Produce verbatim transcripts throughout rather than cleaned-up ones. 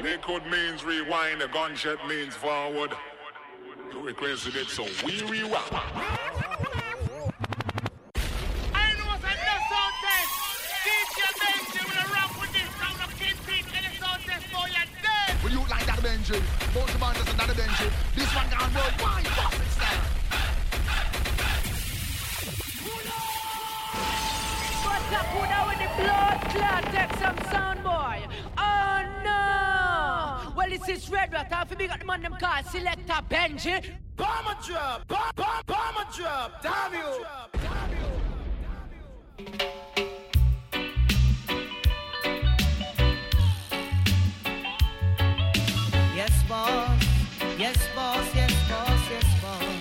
Liquid means rewind, the gunshot means forward. You requested it, so we rewind. I know what's a no sound test. D J Benji will rock with this sound of Kid Pete and the sound test for your dead. Will you like that Benji? Both the band doesn't that Benji. This one gone worldwide. Fuck it, style. What's up, who now with the blood clot? Take some sound, boy. Oh no! Well, this is Red Rat. Half of me got the man them called Selector Benji. Bomber drop, bomb, bomb, bomber drop, damn you. Yes, boss. Yes, boss. Yes, boss. Yes, boss.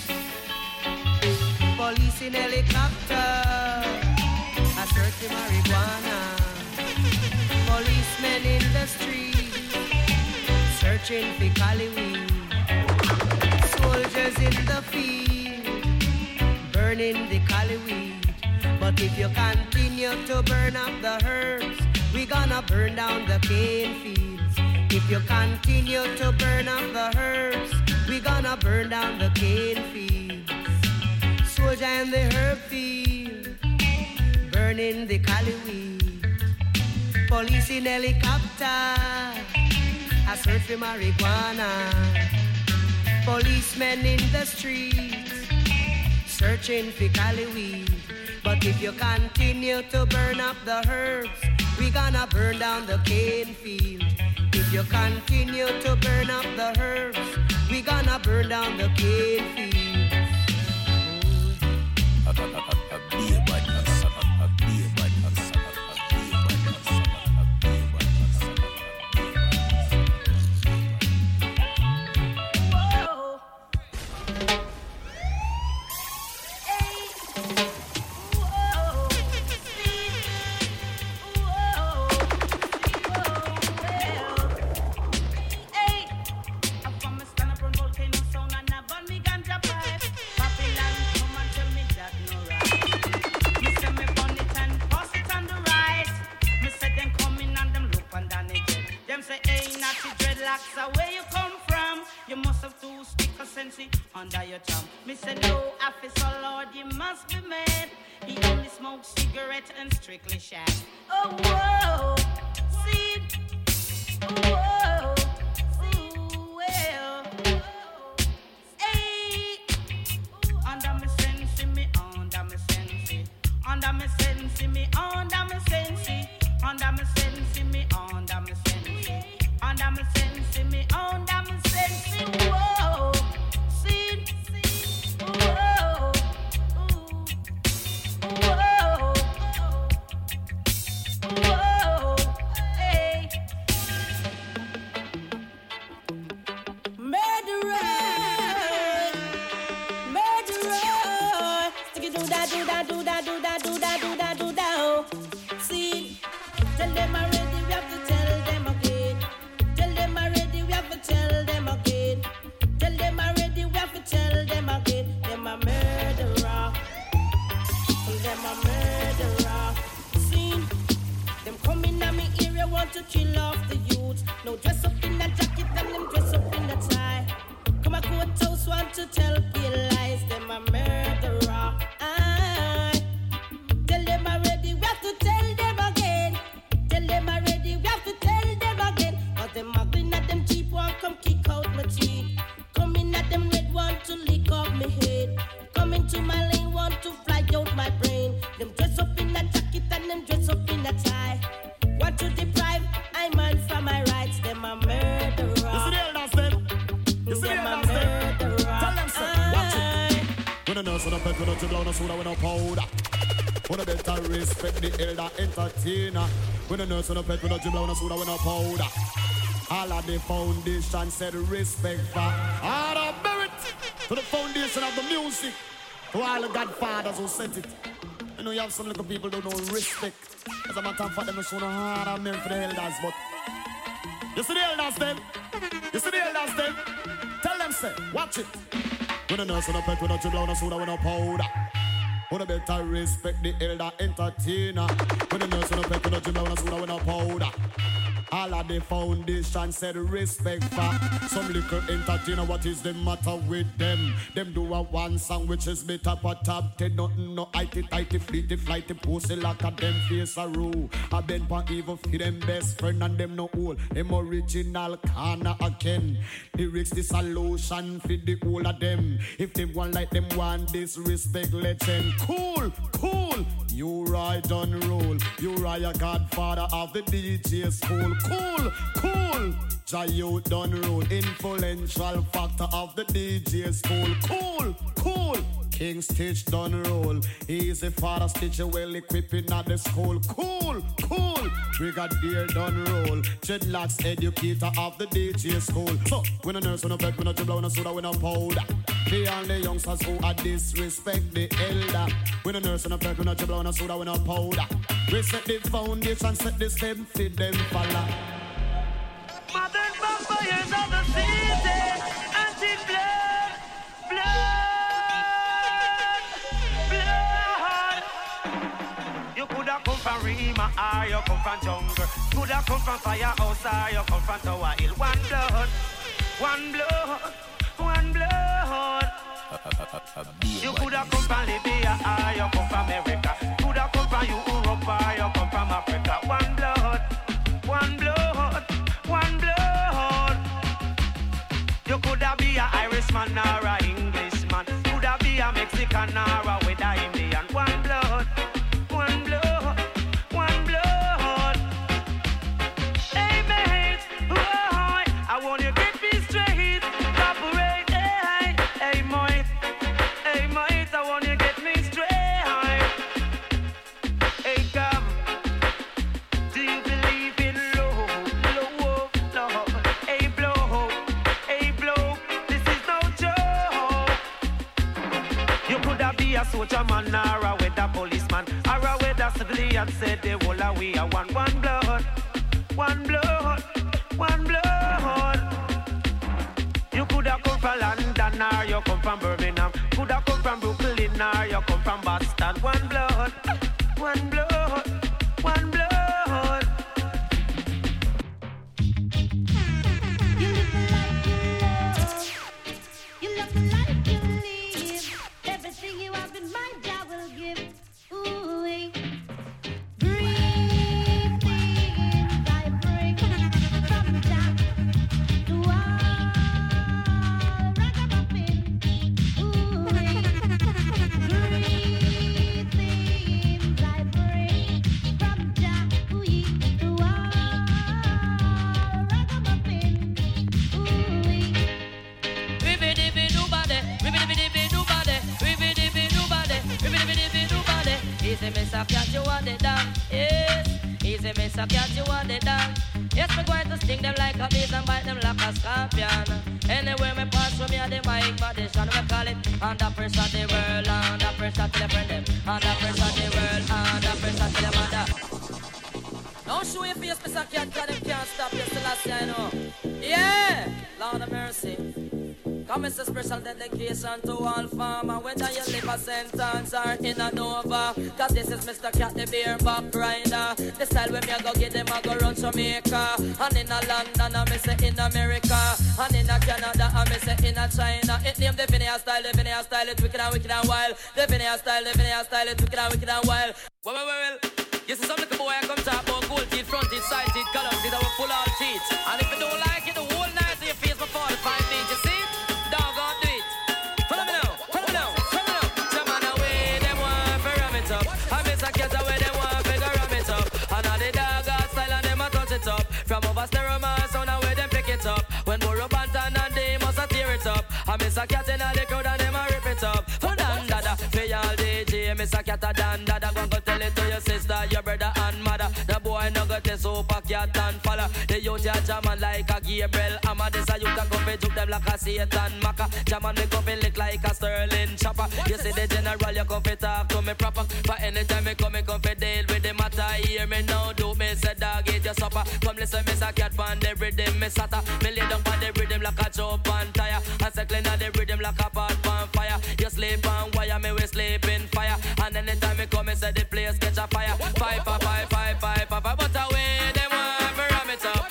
Police in helicopter. A searching marijuana. Policemen in the street. Searching for Cali weed. Soldiers in the field. Burning the Cali weed. But if you continue to burn up the herbs, we gonna burn down the cane fields. If you continue to burn up the herbs, we gonna burn down the cane fields. Soldier in the herb field, burning the Cali weed. Police in helicopter, a search for marijuana. Policemen in the streets, searching for Cali weed. But if you continue to burn up the herbs, we gonna burn down the cane field. If you continue to burn up the herbs, we gonna burn down the cane fields. Be a bad man, son of a be a bad man, son of a be a bad man, son of a be a bad man, son of a be a where you come from? You must have two sticker sensi under your tongue. Me say no, officer Lord, you must be mad. He only smokes cigarette and strictly shag. Oh whoa, see, whoa, see, well, hey, under me sensi, me under me sensi, under me sensi, me under me sensi, under me sensi, me under me sensi. Under me sensi, me under me sensi, whoa, see, whoa, whoa, whoa, hey. Murderer, murderer, stick it do that, do that, do that, do that, do that, do that, do that. See, tell them already, we have to tell them again. Tell them already, we have to tell them again. Tell them already, we have to tell them again. Them a murderer. Them a murderer. Seen them coming at me area, want to kill off the youth. No dress up in the jacket and them dress up in the tie. Come a courthouse, want to tell pale lies. Them a murderer. Aye. Tell them already, we have to tell them again. Tell them already, we have to tell them again. But them muggling at them cheap one, come kick out my teeth. Coming at them red, want to lick off my head. Coming to my lane, want to fly out my brain. Them dress up in a jacket and them dress up in a tie. Want to deprive I man from my rights. Them a murderer. You see the elders them? You see the elders them? Tell them so. Watch it. When a nurse on a pet, when a dribble on a soda, when a powder. When a better respect the elder entertainer. When a nurse on a pet, when a dribble on a soda, when a powder. All of the foundation said respect for all of merit to the foundation of the music. To all the godfathers who set it. You know you have some little people who don't respect. As a matter of fact, them show no hard of men for the elders, but you see the elders them? You see the elders them? Tell them say, watch it. When a nurse on a pet, when a dribble on a soda, when a powder. When a better respect the elder entertainer. When a nurse on a pet, when a dribble on a soda, when a powder. All of the foundation said respect for some little entertainer. What is the matter with them? Them do a one song which is bit up a top ten. Nothing no itty tighty fleety flighty pussy like a them face a rule. I been pa even for them best friend and them no old. Them original corner again. Lyrics the solution for the whole of them. If they want like them want disrespect, let them cool, cool. You ride on roll. You ride a godfather of the D J school. Cool, cool. Jayo done roll. Influential factor of the D J school. Cool, cool. King Stitch done roll. He's a father Stitch well equipping at the school. Cool, cool. Brigadier done roll. Dreadlocks educator of the D J school. So, when a nurse on a bed, when a dribble on a soda, when a powder. The only youngsters who are disrespect the elder. When a nurse on a bed, when a dribble on a soda, when a powder. We set the foundation, set the stem, feed them follow. Modern vampires of the city, anti-blood, blood, blood. You coulda come from Rima or you come from jungle. Coulda come from firehouse or you come from Tower Hill. One blood, one blood, one blood. You coulda come from Libya or you come from America. Coulda come from Europe or you come from Africa. One blood, one blood, one blood. You coulda be a Irishman or a Englishman. Coulda be a Mexican or a with a Indian. One blood, one blood, one blood. Hey mate, oh, I want you to get me straight. Cooperate, hey, hey mate, hey mate, I want you to get me straight. Hey come, do you believe in love, love, love? Hey blow, hey blow, this is no joke. You coulda be a soldier man or a weather policeman or a weather civilian. Said the whole of we are one, one blood, one blood, one blood. You coulda come from London or you come from Birmingham. Coulda come from Brooklyn or you come from Boston. One blood, one blood, one blood. You live the life you love. You love the life you live. Everything you have in mind, I will give. Ooh, eh. Breathe in, vibrate from top to all ragamuffin. Ooh, eh. Breathe in, vibrate from top to all ragamuffin. Ooh, eh. Easy miss a cat you want it down, yes. Easy miss a cat you want it down. Yes, we're going to sting them like a bees and bite them like a scorpion. Anywhere me pass from me and the mic magician, we call it under pressure the world, under pressure till the friend them, under pressure the world, under pressure till the mother. Don't show your face, Mister Cat, cause them can't stop you still as I know. Yeah, Lord of mercy. Come it's a special dedication to all farmer, whether you live a sentence or in a Nova. Cause this is Mister Cat, the beer back rider. The style when me a go get them, I go run Jamaica. And in a London, I me say in America. And in a Canada, I me say in a China. It name the Vinaya style, the Vinaya style, it's wicked and wicked and wild. The Vinaya style, the Vinaya style, it's wicked and wicked and wild. Well, well, well, well. You see some little boy I come talk about gold teeth, front teeth, side teeth, color teeth, I will pull all teeth. And if you don't like it, the whole night to your face for forty-five feet, you see? Dog on do it. Follow me now, follow me now, follow me now. Some man away, them want to ram it up. I miss a cat away, them want to ram it up. And all the dog got style and them a touch it up. From over stereo man, sound away, them pick it up. When Burro Bantan and they must a tear it up. I miss a cat in all the crowd and them a rip it up. For dan dada, for y'all D J, miss a cat a dan dada. Go go tell it to your sister, your brother and mother. The boy no got a super cat and follow. The youth ya jaman like a Gabriel Amma. This a youth a come fi juke them like a Satan Maka. Jaman me come fi lick like a Sterling chopper. You see the general, you come fi talk to me proper. For anytime me come, me come fi deal with the matter. Hear me now, do me say dog eat your supper. Come listen, me say cat pan the rhythm, me sata. Me lay down pan the rhythm like a chop and tire. And say clean the rhythm like a pot pan fire. You sleep on wire, me we sleep in fire. And anytime me come, me say the place catch a fire. Five, five, five, five, five, five, but away them want to ram it up.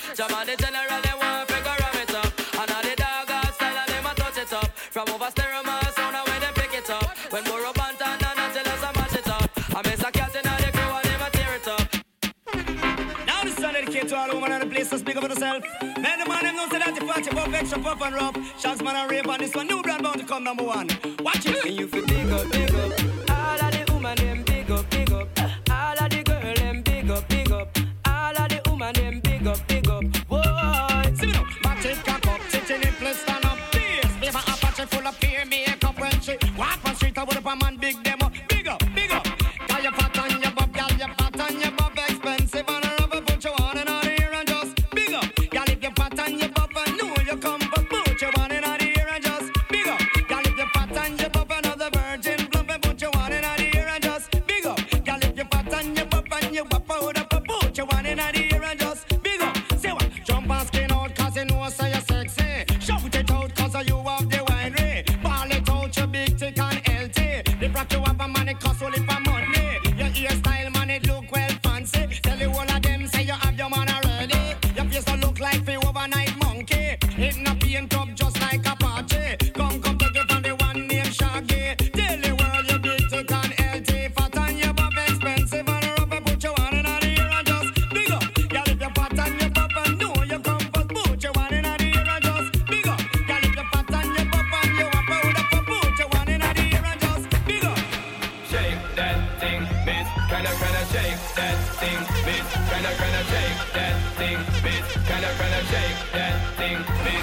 to all women in the place to speak up for yourself. Man, the man them know say that you fat, you buff, extra puff and rough. Shanks man and rape on this one, new brand bound to come number one. Watch it. And you feel big up, big up. All of the women them big up, big up. All of the girl them big up, big up. All of the women them big up, big up. Whoa, see me now. Back it, cock up, sitting in place, stand up. Yes, baby, Apache full of peer makeup when she walk on street. I would have a man big them up, big up, big up. Got your fat on your buff, got your fat on your buff, expensive and a rubber put you on and on here and just big up. Got if your fat on your buff and know you come, but put you on and on here and just big up. Got if your fat on your buff and other virgin bluff and put you on and on here and just big up. Got if your fat on your buff and you buff out up, put you on and on here and just big up. Say what? Jump and skin out cause you know say you're sexy. Shout it out cause you have the winery. Ball it out you big thick and healthy. They rock you up a man it cost only for money. Your hairstyle man it look well fancy. Tell you all of them say you have your man already. Your face don't look like the overnight monkey. It not paint up just like a party. Come come take it from the one named Shaggy. Tell the world you big thick and healthy. Fat and your buff expensive and rough and put you on and on here and just big up. Girl if you're fat and your buff and know you come first, put you on and on here and just big up. Girl if you're fat and your buff and you up out up, put you on and on here and just big up. Shake that thing, bitch. Kinda, kinda shake that thing, bitch. Kinda, kinda shake that thing, bitch. Kinda, kinda shake that thing, bitch.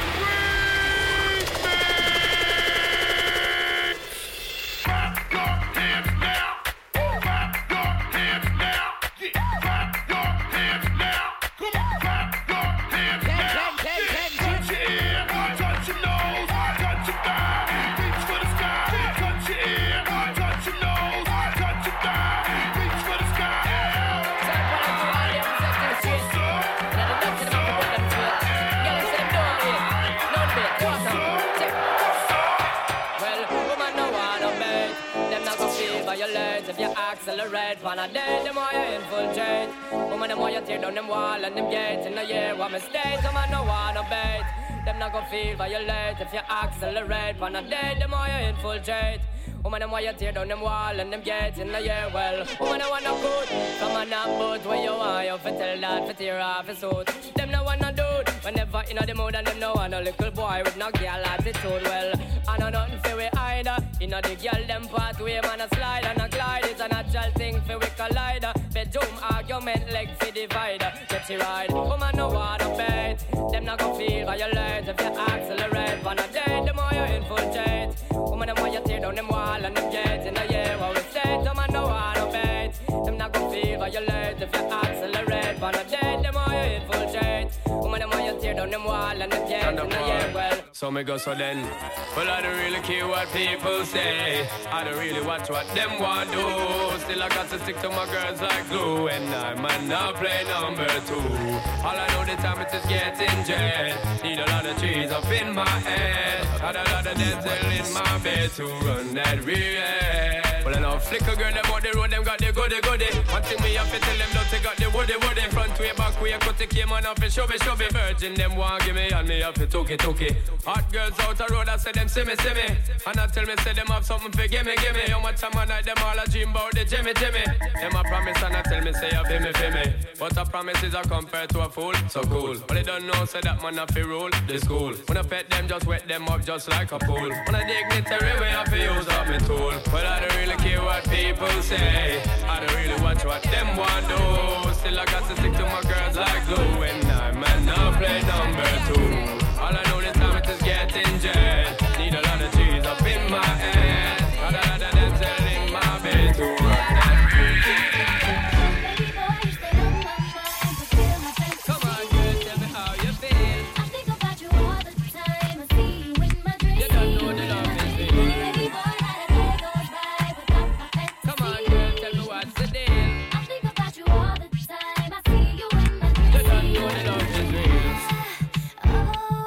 Clap your hands now. Clap your hands now. Yeah. Clap your hands now. Come on, clap your hands now. Yeah. Touch your ear, touch your nose, touch your thigh, reach for the sky. Touch your ear, touch your nose, touch your thigh, reach for the sky. Well, woman no wanna bait. Them not gonna feel violate if you accelerate. When I date, them why you infiltrate. Woman them why you tear down them wall and them gates. In the year what mistake, woman no wanna bait. Them not gonna feel violate if you accelerate. When I date, them why you infiltrate. Woman them why you tear down them wall and them gates in the year. Well, woman them wanna good. Come on and boot where you want. You fi tell that fi tear off his suit. Them no wanna do it. Whenever in the mood and them no want a little boy with no girl attitude. Well, I know nothing fi we either. Inna the girl them pathway man a slide and a glide. It's a natural thing fi we collide. Bedroom argument leg fi divide. Get you ride. Woman no wanna bait. Them not gon' feel violate if you accelerate. Wanna date the more you infiltrate. Woman them why you tear down them wall and them gates in the year what we say. Them no wanna bait. Them not gon' feel violate if you accelerate. Wanna date the more you infiltrate. Woman them why you tear down them wall and them gates in the year well. So me go so then. Well, I don't really care what people say. I don't really watch what them want do. Still I got to stick to my girls like glue. And I might not play number two. All I know the time it is getting jet. Need a lot of trees up in my head. Had a lot of dental in my bed to run that real. Well, I know flicker girl, them on the road, them got the goody goody. One thing me have to tell them, don't they got the woody woody. Front way, back way, cut the came on off and show me, show me. Virgin, them want give me, and me have to took it, took it. Hot girls out the road, I say them see me, see me. And I tell me, say them have something for gimme, gimme. How much time I night, them all a dream about the Jimmy, Jimmy. Them a promise and I tell me, say you feel me, feel me. But a promise is a compared to a fool, so cool. But they don't know, say that man have to rule the school. When I pet them, just wet them up just like a pool. When I dignitary way, I feel use up my tool. Well, I don't really care what people say. I don't really watch what them want do. Still I got to stick to my girls like glue. And I might not play number two. All I know this time it is getting jet. Need a lot of cheese up in my head. Got a lot of dental in my bed to run that Baby boy, you stay on my mind to feel my face. Come on, girl, tell me how you feel. I think about you all the time. I see you in my dreams. You don't know the love is real. Baby boy, not a day goes by without my fantasy. Come on, girl, tell me what's the deal. I think about you all the time. I see you in my dreams. You don't know the love is real. Oh,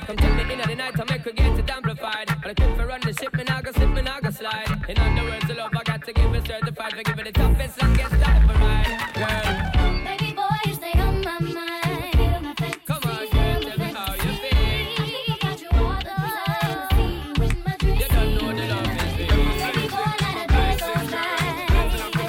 Come tell me in the night, I make her get it amplified. But I keep for run the ship, me nah go slip, me nah go slide. In other words, the love I got to give it certified. For giving the toughest, longest time for ride. Girl, Baby boy, you stay on my mind. Feel my face. come on, girl, tell me how you feel. Got you all the time. See you in my dreams. You don't know the love is real. Baby boy, let it go so fine. Come on, girl,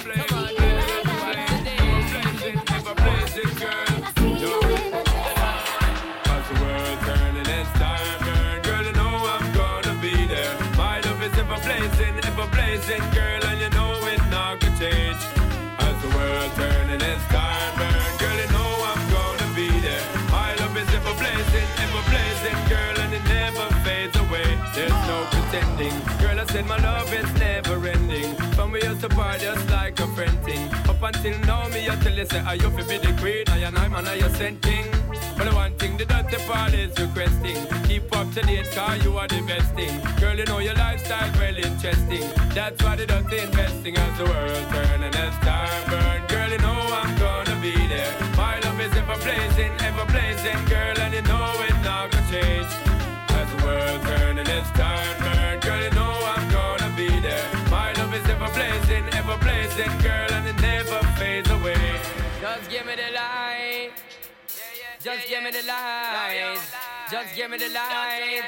never place it, girl. I see you in my dreams. As the world turning, it's time, girl. Girl, you know I'm gonna be there. My love is ever blazing, ever blazing, girl, and you know it not gonna change. As the world turning, it's time, girl. Girl, you know I'm gonna be there. My love is ever blazing, ever blazing, girl, and it never fades away. There's no pretending, girl. I said my love is never ending. From we used to part just like a friend thing. Up until now, me I tell you say I you fi be the queen, I and I'm and I you sent king. But the one thing the dirty part is requesting. Keep up to date, cause you are the best thing. Girl, you know your lifestyle well interesting. That's why the dirty investing as the world turn and as time burn. Girl, you know I'm gonna be there. My love is ever blazing, ever blazing, girl, and you know it not gonna change. As the world turn and as time burn. Girl, you know I'm gonna be there. My love is ever blazing, ever blazing, girl, and it never fades away. Just give me the light. Just give me the light. Just give me the light.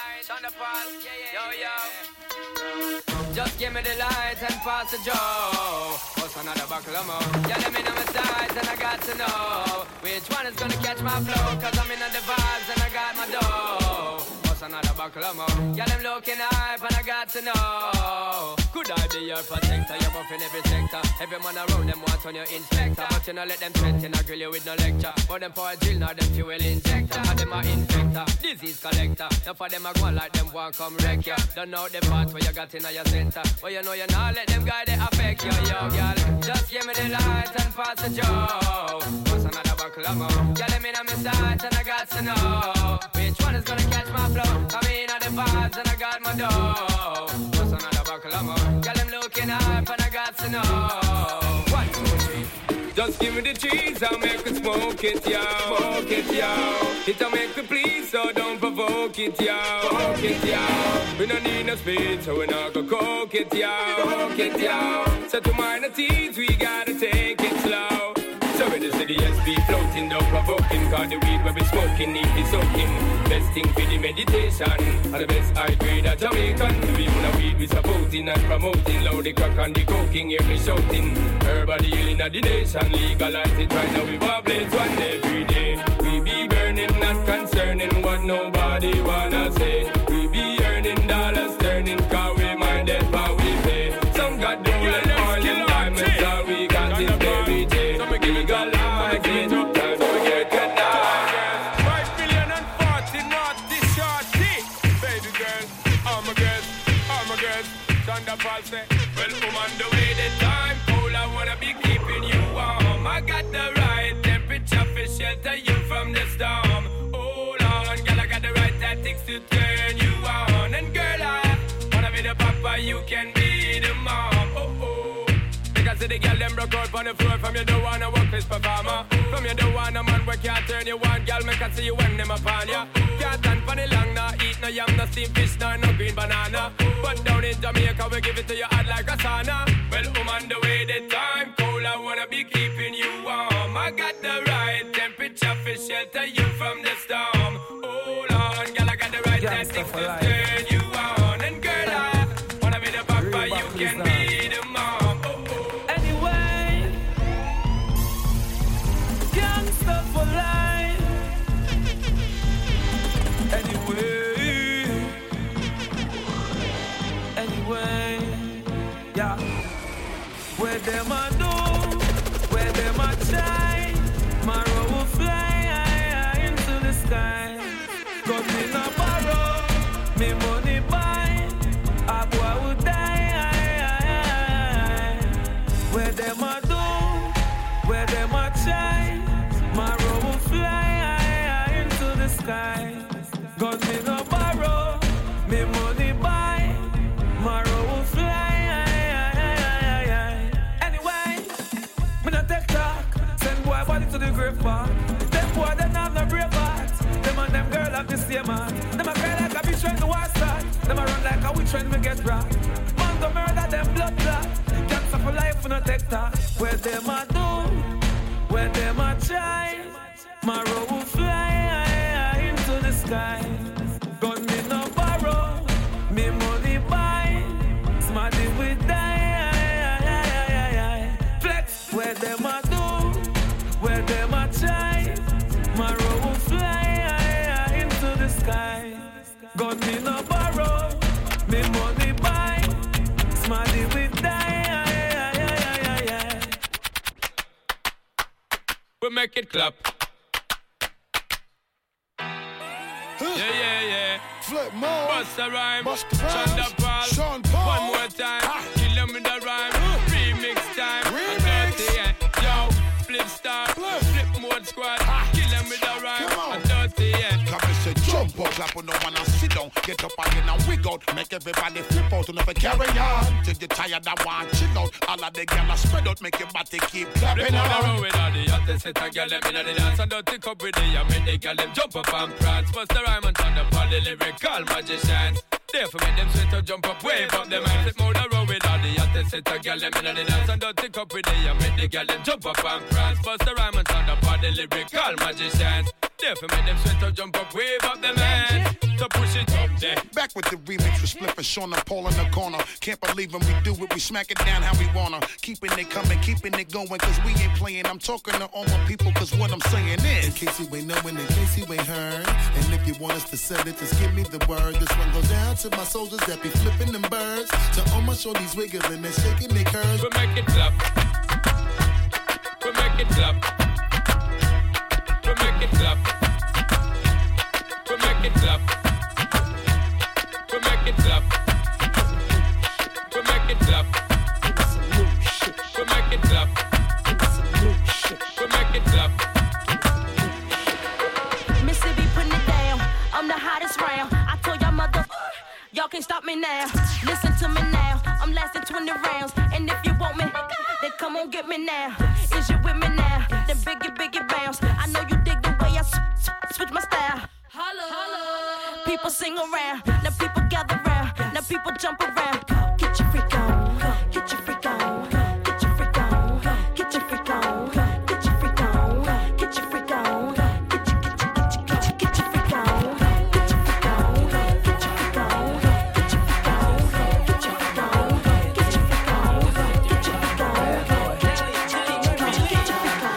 Yo, yo. Just give me the light and pass the joe. What's another buckle of more? Yeah, let me know my size and I got to know which one is gonna catch my flow. Cause I'm in the vibes and I got my dough. What's another buckle of more? Yeah, I'm looking hype and I got to know. Could I be your protector? You're buff in every sector. Every man around them wants on your inspector. But you know let them threaten, I grill you with no lecture. But them for a drill, now them fuel injector. And them a infector, disease collector. Now for them I go like them want come wreck ya. Don't know the part where you got in your center. But you know you not let them guy they affect you, yo, girl. Just give me the light and pass the joe. What's another buckle of more? Girl, let me know my sight and I got to know which one is gonna catch my flow. I mean, all the vibes and I got my dough. What's another buckle of more? Girl, I'm looking up and I got to know. One, two, three. Just give me the cheese, I'll make it smoke it, yo. Smoke it, yo. It'll make it please, so don't provoke it, yo. Provoke it, yo. We don't need no speed, so we're not gonna coke it, yo. Coke it, yo. So to minor teens, we gotta take it slow. So when the city S P floating, don't provoking. Cause the weed where we smoking, need be soaking. Best thing for the meditation. And the best high grade of Jamaican. The people of weed we supporting and promoting. Loud the crack and the coking, hear me shouting. Everybody healing of the nation. Legalize it right now, we wobblings one every day. We be burning, not concerning what nobody wanna say. We be earning dollars, turning, cause we minded how we pay. Some got gold and oil and diamonds, all we got is every day. Legalize it, time to get good now. Five billion and forty naughty shorty. Baby girl, all my girls, all my girls. Thunderfall say, well, I'm on the way, the time cold, I wanna be keeping you warm. I got the right temperature for shelter you from the storm. Hold on, girl, I got the right tactics to turn you on. And girl, I wanna be the papa, you can be the mom. Oh, oh. Because the girl them broke out on the floor. From you don't wanna work this performer. From you don't wanna man where can't turn you on. Girl, make I see you when them upon ya. Can't stand for the long, nah eat no yam, no steamed fish, nah no green banana. But down in Jamaica we give it to you hot like a sauna. Well, I'm on the way, the time cold, I wanna be keeping you warm. I got the right temperature for shelter you from the storm. Hold on, girl, I got the right tactics to turn you on. And girl, I wanna be the papa, you can be the mom. For life. Anyway, anyway, yeah. Where them a do, where them a try, my road will fly high, high into the sky. Got me no borrow, me money buy, I go I would die. Where them a do, where them a try. My road will fly high, high into the sky. Got me no borrow, me money buy. My road will fly high, high, high, high. Anyway, me no take talk. Send boy body to the grave park. Them boy them have no brave heart. Them and them girl have the same heart. which when we get robbed. Man go murder them blood clot. Can't suffer life for no take that. Where them a do, where them a try. My road will fly into the sky. Gun me no borrow, me money buy. Smarty with die. Flex where them a do, where them a try. My road will fly into the sky. Gun me no borrow, me money buy. Smarty with die. We make it clap. Yeah, yeah, yeah. Flip more. Bust a rhyme. Bust the rhymes. Shonda Paul. Sean Paul. One more time. Ah. Kill them with the rhyme. Uh. Remix time. Remix. Dirty, yeah. Yo, flip star. Flip. Flip mode squad. Ah. Kill them with the rhyme. Come on. Dirty, yeah. Come and say jump up, clap on the one and sit down. Get up again and wiggle. Make everybody flip out and never carry on. Till you tired and want chill out. All of the gyal spread out, make your body keep clapping Flip on the on. road with all the hottest set and girl them in the dance and don't tick up with the I make the girl them jump up and prance. Bust the rhyme and turn up all the lyrical magicians. Therefore make them sweat to jump up, wave up them hands. Flip on the road with all the hottest set and girl them in the dance and don't tick up with the I make the girl them jump up and prance. Bust the rhyme and turn up all the lyrical magicians. Therefore make them sweat to jump up, wave up them hands. So push it up there. Back with the remix with Spliff and Sean and Paul in the corner. Can't believe when we do it, we smack it down how we wanna. Keeping it coming, keeping it going, cause we ain't playing. I'm talking to all my people, cause what I'm saying is, in case you ain't knowing, in case you ain't heard. And if you want us to sell it, just give me the word. This one goes down to my soldiers that be flipping them birds. To all my shorties wiggling and shaking their curves. We make it clap. We make it clap. We make it clap. We make it clap. We make it clap. We make it clap. We make it clap. We make it clap. Mississippi putting it down. I'm the hottest round. I told y'all mother, y'all can't stop me now. Listen to me now. I'm lasting twenty rounds. And if you want me, then come on get me now. Is you with me now? Then biggie, biggie bounce. I know you dig the way I s- s- switch my style. Holla, holla. People sing around. Now people gather round. Now people jump around. Get your freak on. Get your freak on. Get your freak on. Get your freak on. Get your freak on. Get your freak on. Get your get your get your get your get your freak on. Get your freak on. Get your freak on. Get your freak on. Get your freak on. Get your freak on. Get your freak on. Get your get your get your get your get your freak on.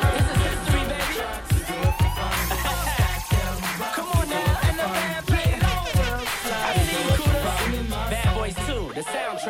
Come on now, and the band play it over. Bad Boys two, the soundtrack.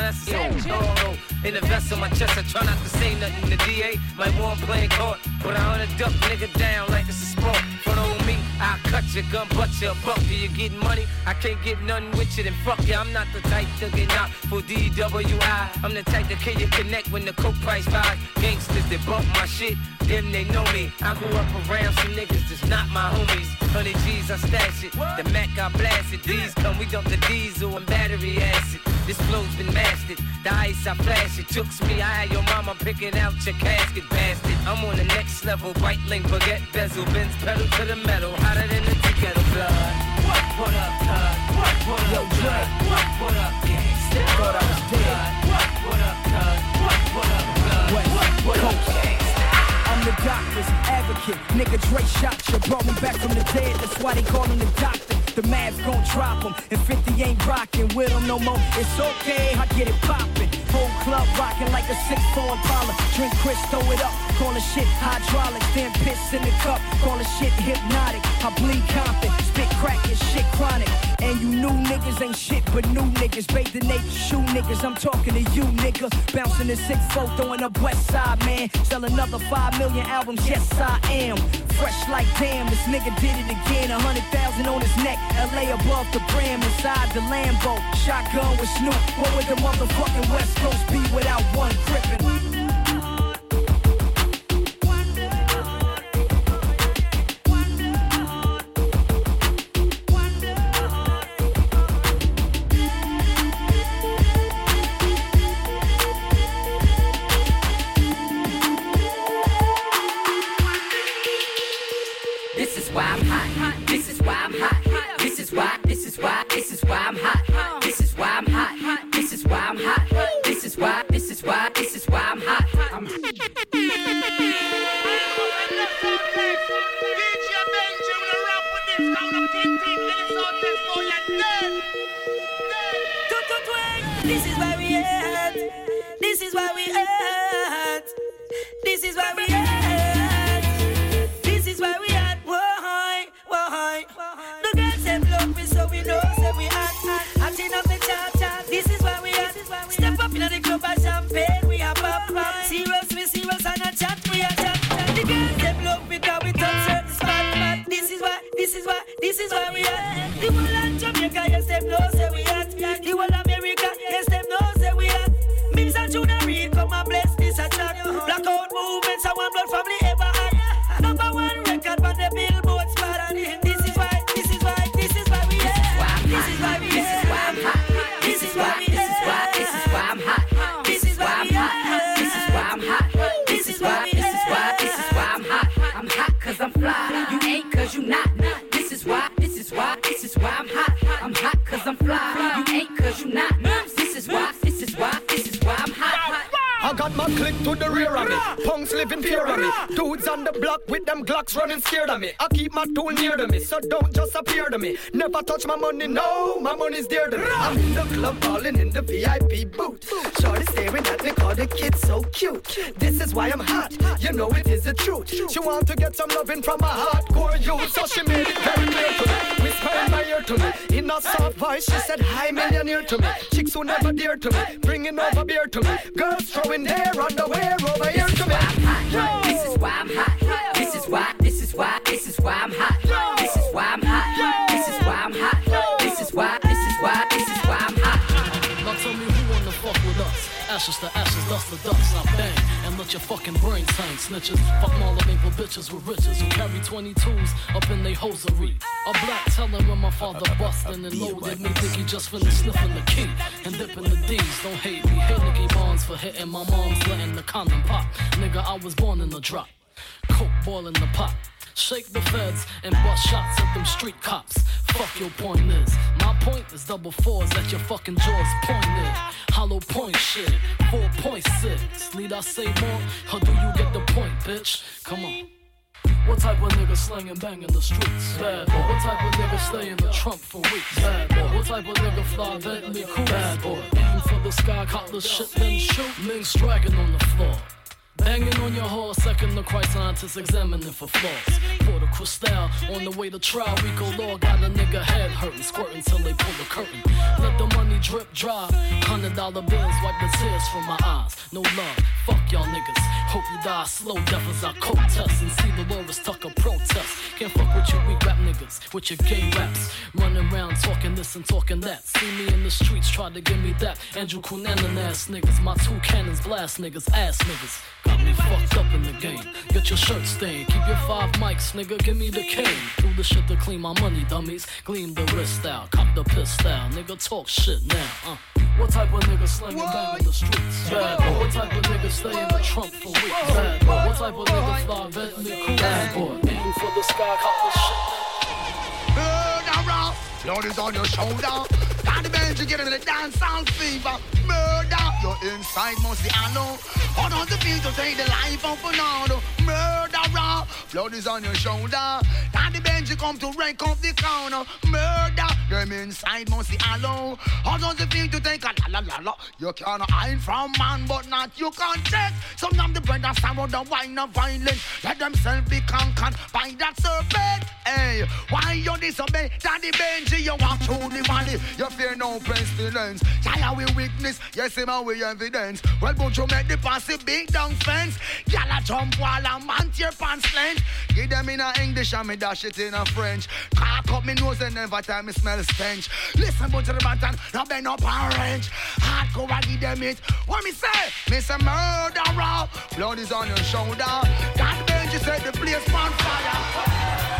that's the same Toro. In the vest on my chest, I try not to say nothing. The D A might want playing court, but I wanna duck nigga down like it's a sport. Front on me, I'll cut your gun, butt your buck. You getting money? I can't get nothing with you, then fuck you. I'm not the type to get knocked for D W I. I'm the type that can you connect when the coke price rise. Gangsters that bump my shit, them they know me. I grew up around some niggas that's not my homies. Hundred G's, I stash it. The Mac, I blast it. D's come, we dump the diesel and battery acid. This flow's been mastered. The ice, I flash it. Chooks me, I had your mama picking out your casket, bastard. I'm on the next level. White link, baguette, bezel, Benz, pedal to the metal. Hotter than the kettle blood. What, what up, cuz? What, what up, cuz? What, what up, gangsta? Thought I was dead. What, what up, cuz? What, what up, cuz? What, what, what up, gangsta? I'm the doctor's advocate. Nigga Dre shot you, brought me back from the dead. That's why they call him the doctor. The math gon' drop him, and fifty ain't rockin' with him no more. It's okay, I get it poppin'. Whole club rockin' like a six four Impala. Drink Chris, throw it up, call it shit hydraulic. Then piss in the cup, call it shit hypnotic. I bleed Compton, spit crack and shit chronic. And you new niggas ain't shit but new niggas. Bathe the naked shoe niggas, I'm talking to you nigga. Bouncing the six four, throwing up West Side, man. Sell another five million albums, yes I am. Fresh like damn, this nigga did it again. A hundred thousand on his neck, L A above the brim, inside the Lambo. Shotgun with Snoop, what would the motherfucking West Coast be without one crippin'? This is why I'm hot. This is why I'm hot. This is why, this is why, this is why I'm hot. This is why I'm hot. This is why I'm hot. This is why, this is why, this is why I'm hot. I'm hot. This is why we at. This is why we at. This is why we at. This is why we at. Why, why? The girls them love me, so we know, say we at. Acting up the chat, chat. This is why we at. Step up in the club and champagne, we have pop, pop. Serious, we serious and a chat, we a chat. The girls them love me, cause we touch certain spot, spot. This is why, this is why, this is why we at. The whole of Jamaica, yes them know, say we at. The whole of America, yes them know, say we at. Mims and Junior Reid, come and bless this a chat. Blackout movements, and one blood family ever had. Number one record on the Billboard spot. This is why, this is why, this is why we at. This is why we at. This is why I'm hot. This is why, this is why, this is why I'm hot. This is why I'm hot. This is why I'm hot. This is why, this is why, this is why I'm hot. I'm hot cause I'm fly. You ain't cause you not. This is why, this is why, this is why I'm hot. I'm hot cause I'm fly. You ain't cause you not. This is why, this is why, this is why I'm hot. I got my click to the rear of me. Punks living fear of me. Dudes on the block with them Glocks running scared of me. I keep my tool near to me, so don't just appear to me. Never touch my money, no, my money's dear to me. I'm in the club balling in the V I P booth. Shorty staring at me, call the kid so cute. This is why I'm hot, you know it is the truth. She want to get some loving from a hardcore youth, so she made it very clear to me. Whisper in my ear to me, in a soft voice, she said hi millionaire to me. Chicks who never dear to me, bringing over beer to me. Girls throwing their underwear over here to me. This is why I'm hot. This is why, this is why, this is why I'm hot. This is why I'm hot. This is why I'm hot. This is why, this is why, this is why I'm hot. Now tell me who wanna fuck with us. Ashes to ashes, dust to dust. I bang and let your fucking brains hang. Snitches, fuck Marlboro bitches with riches who carry twenty-twos up in they hosiery. A black telling when my father bustin' and loaded me. Think he just finished sniffing the key and dipping the D's. Don't hate me, hate Nicky Barnes for hitting my mom's letting the condom pop. Nigga, I was born in the drop. Coke boiling the pot. Shake the feds and bust shots at them street cops. Fuck your point is. My point is double fours at your fucking jaws pointed. Hollow point shit, four point six. Need I say more, or do you get the point, bitch? Come on. What type of nigga slangin' bang in the streets? Bad boy. What type of nigga stay in the trunk for weeks? Bad boy. What type of nigga fly Bentley cool? Bad boy. Aim for the sky, caught the shit, then shoot. Ming striking on the floor. Banging on your horse, second the Christ scientists examining for flaws. For the Cristal on the way to trial. Rico Law got a nigga head hurting, squirting till they pull the curtain. Let the money drip dry. Hundred dollar bills wipe the tears from my eyes. No love, fuck y'all niggas. Hope you die slow death as I coke test and see the Loris Tucker protest. Can't fuck with you weak rap niggas, with your gay raps. Running around talking this and talking that. See me in the streets, try to give me that. Andrew Cunanan ass niggas, my two cannons blast niggas, ass niggas. Got me fucked up in the game. Get your shirt stained, keep your five mics, nigga, give me the cane. Do the shit to clean my money, dummies. Gleam the wrist out, cop the pistol. Nigga, talk shit now, uh. What type of nigga slinging bang in the streets? Bad boy. What type of nigga stay in the trunk for weeks? Bad boy. What type of nigga fly Bentley cool? Bad boy. Aim for the sky, cop the shit. Murderer, blood is on your shoulder. Got the bench, you get him in the dancehall fever. Murder, your inside must be hollow. Hold on the feet to take the life of another. Murderer, blood is on your shoulder. Got the bench, you come to rank up the corner. Murder, them inside must be hollow. Hold on the feet to take a la la la la. You can't hide from man, but not you can't take. Some of the bread and sorrow, the wine of violence. Let themselves be conquered by that serpent. Hey, why you disobey? Daddy Benji, you walk through the valley. You fear no pestilence. Chaya we witness, yes, him and we evidence. Well, but you make the passive big down fence. Y'all jump while I'm on your pants length. Give them in a English and me dash it in a French. Cock up me nose and every time me smell stench. Listen, but to the button, now bend up orange. Hardcore, I give them it. What me say? Me say murderer. Blood is on your shoulder. God Benji said the place on fire.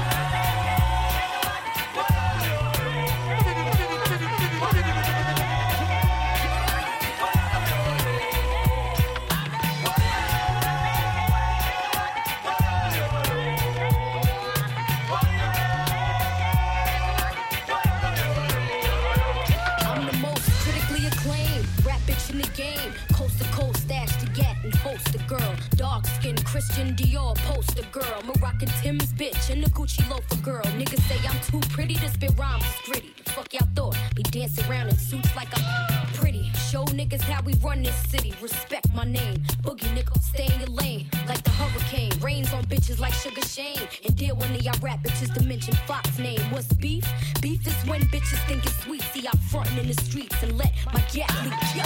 Girl, dark skin, Christian Dior poster girl, Moroccan Tim's bitch, and the Gucci loafer girl. Niggas say I'm too pretty to spit rhymes, it's gritty. The fuck y'all thought? Be dancing around in suits like I'm pretty. Show niggas how we run this city. Respect my name. Boogie nigga, stay in your lane. Like the hurricane. Rains on bitches like Sugar Shane. And deal when y'all rap bitches to mention Fox name. What's beef? Beef is when bitches think it's sweet. See, I'm frontin' in the streets and let my gat leak. Yo!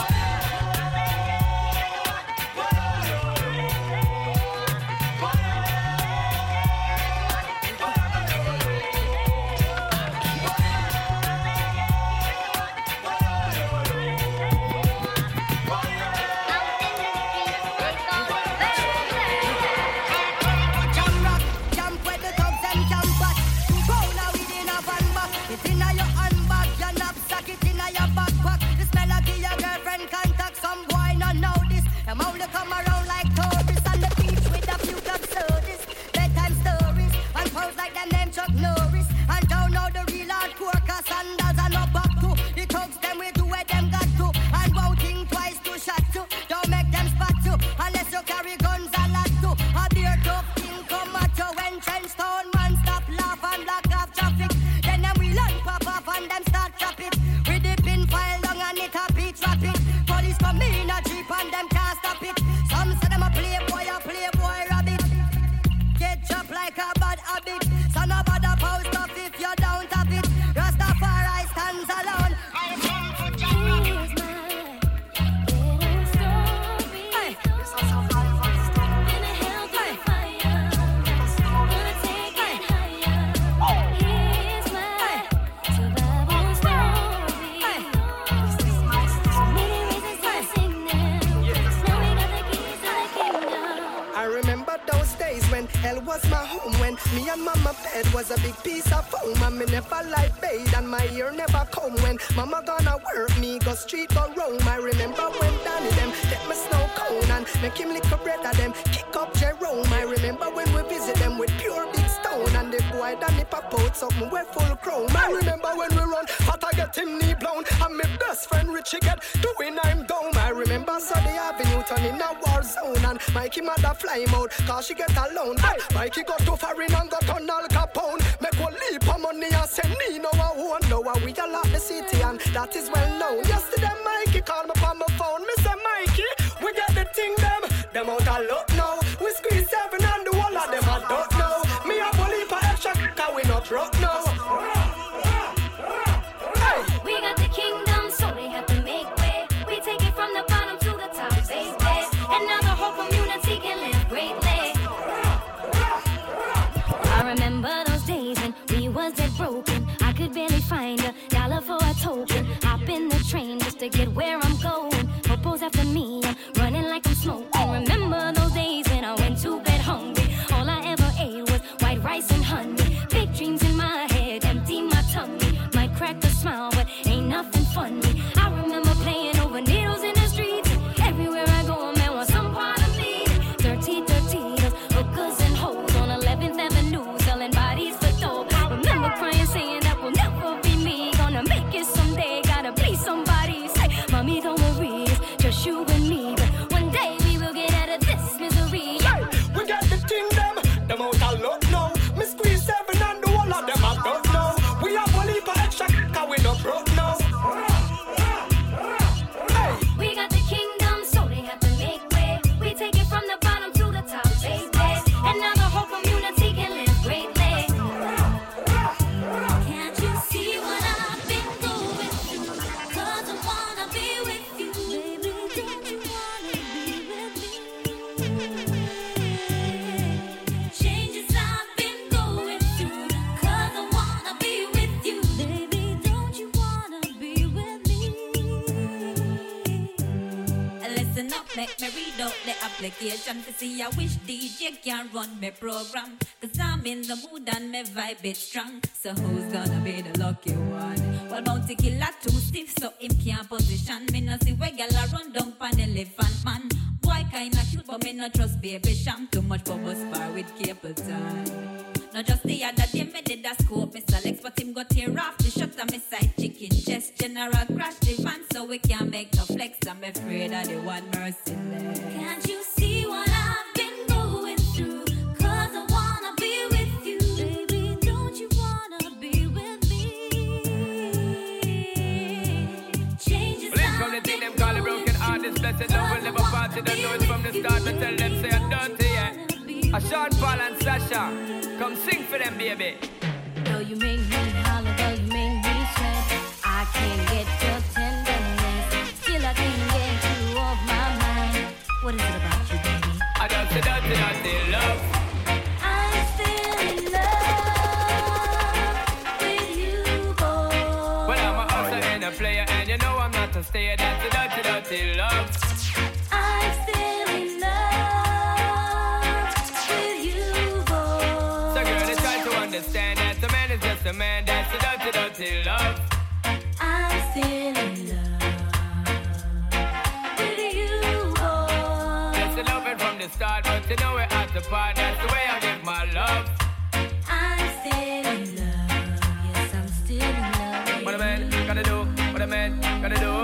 Cause she get alone. Hey. Mikey got too far in and got on Al Capone. Make one leap of money and say me no I won't know how we a lot the city and that is well known. Yesterday Mikey called me on my phone. Me say Mikey, we get the thing them. Them out of luck now. We squeeze seven and the whole of them I don't know. Me a bully for get where I'm going. Propose after me, I'm running like I'm smoking. Remember those days when I went to bed hungry. All I ever ate was white rice and honey. Big dreams in my head, empty my tummy. Might crack a smile, but ain't nothing funny. I remember playing over needles in the streets. Everywhere I go, a man wants some part of me. Dirty, dirty, those hookers and hoes on eleventh Avenue, selling bodies for dope. Remember crying, saying that will never be me. Gonna make it someday, gotta please somebody. Say, mommy, don't worry, it's just you and me. But one day we will get out of this misery. Yeah, we got the kingdom, them out of luck now. Me squeeze seven and the whole of them I don't know. We have one leap of extra, cause we no broke now. We got the kingdom, so they have to make way. We take it from the bottom to the top, baby. And now the whole community can live greatly. Can't you see what I've been going through? Cause I wanna be with you. Baby, don't you wanna be with me? Changes I've been going through. Cause I wanna be with you. Baby, don't you wanna be with me? Listen up, make me read out the application to see I wish D J can run my program. Cause I'm in the mood and my vibe is strong. So who's gonna be the lucky one? Well, Bounty Killer too stiff, so him can't position. Me no see where gyal run down pan elephant man. Boy kinda cute, but me no trust baby sham. Too much bubble spar with Capleton. Not just the other day, me did a scope, Mister Lex, but him got tear off the shot of me side chicken chest. General crash the van, so we can't make no flex. I'm afraid of the one merciless. Can't you see what I've been going through? Cause I wanna be with you. Baby, don't you wanna be with me? Changes Blink from the thing them call it broken heart. This blessed love will never part. They don't know it from the start, but tell them say I'm dirty, yeah. A Sean Paul and Sasha, come sing for them, baby. Though you make me holler, though you make me sweat, I can't get your tenderness. Still I can't get you off my mind. What is it about you, baby? I don't say dirty, dirty love. I'm still in love with you, boy. Well, I'm a hustler and a player, and you know I'm not a stayer. That's a dirty, dirty love. I'm still in love with you, boy. So girl, they try to understand that a man is just a man. That's a dirty, dirty love. I'm still in love with you, boy. That's the loving from the start, but you know we're at the part. That's the way I give my love. I'm still in love. Yes, I'm still in love. What a man gotta do, what a man gotta do.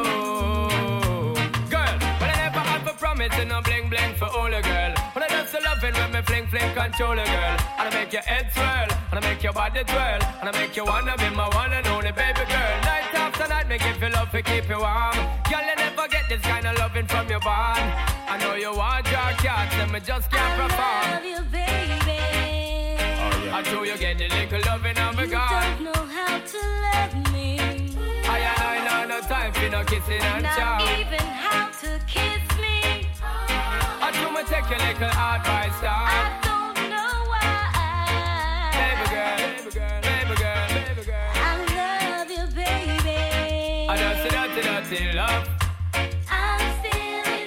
Girl, when I never have a promise and no bling bling for all a girl. When I just love it when me fling fling control a girl. And I make your head swirl, and I make your body twirl, and I make you wanna be my one and only baby girl. Night after night, me give you love to keep you warm. Girl, you never get this kind of loving from your bond. I know you want your cats, and me just can't perform. I love you, baby. Oh, yeah. I know you get the little loving of a You God. don't know how to love me. I and I know no time for no kissing and Not chow. even how to kiss me. I do me take your little advice down. I don't know why. Baby girl, baby girl, baby girl, baby girl. I love you, baby. I don't see dirty, dirty love. I'm still in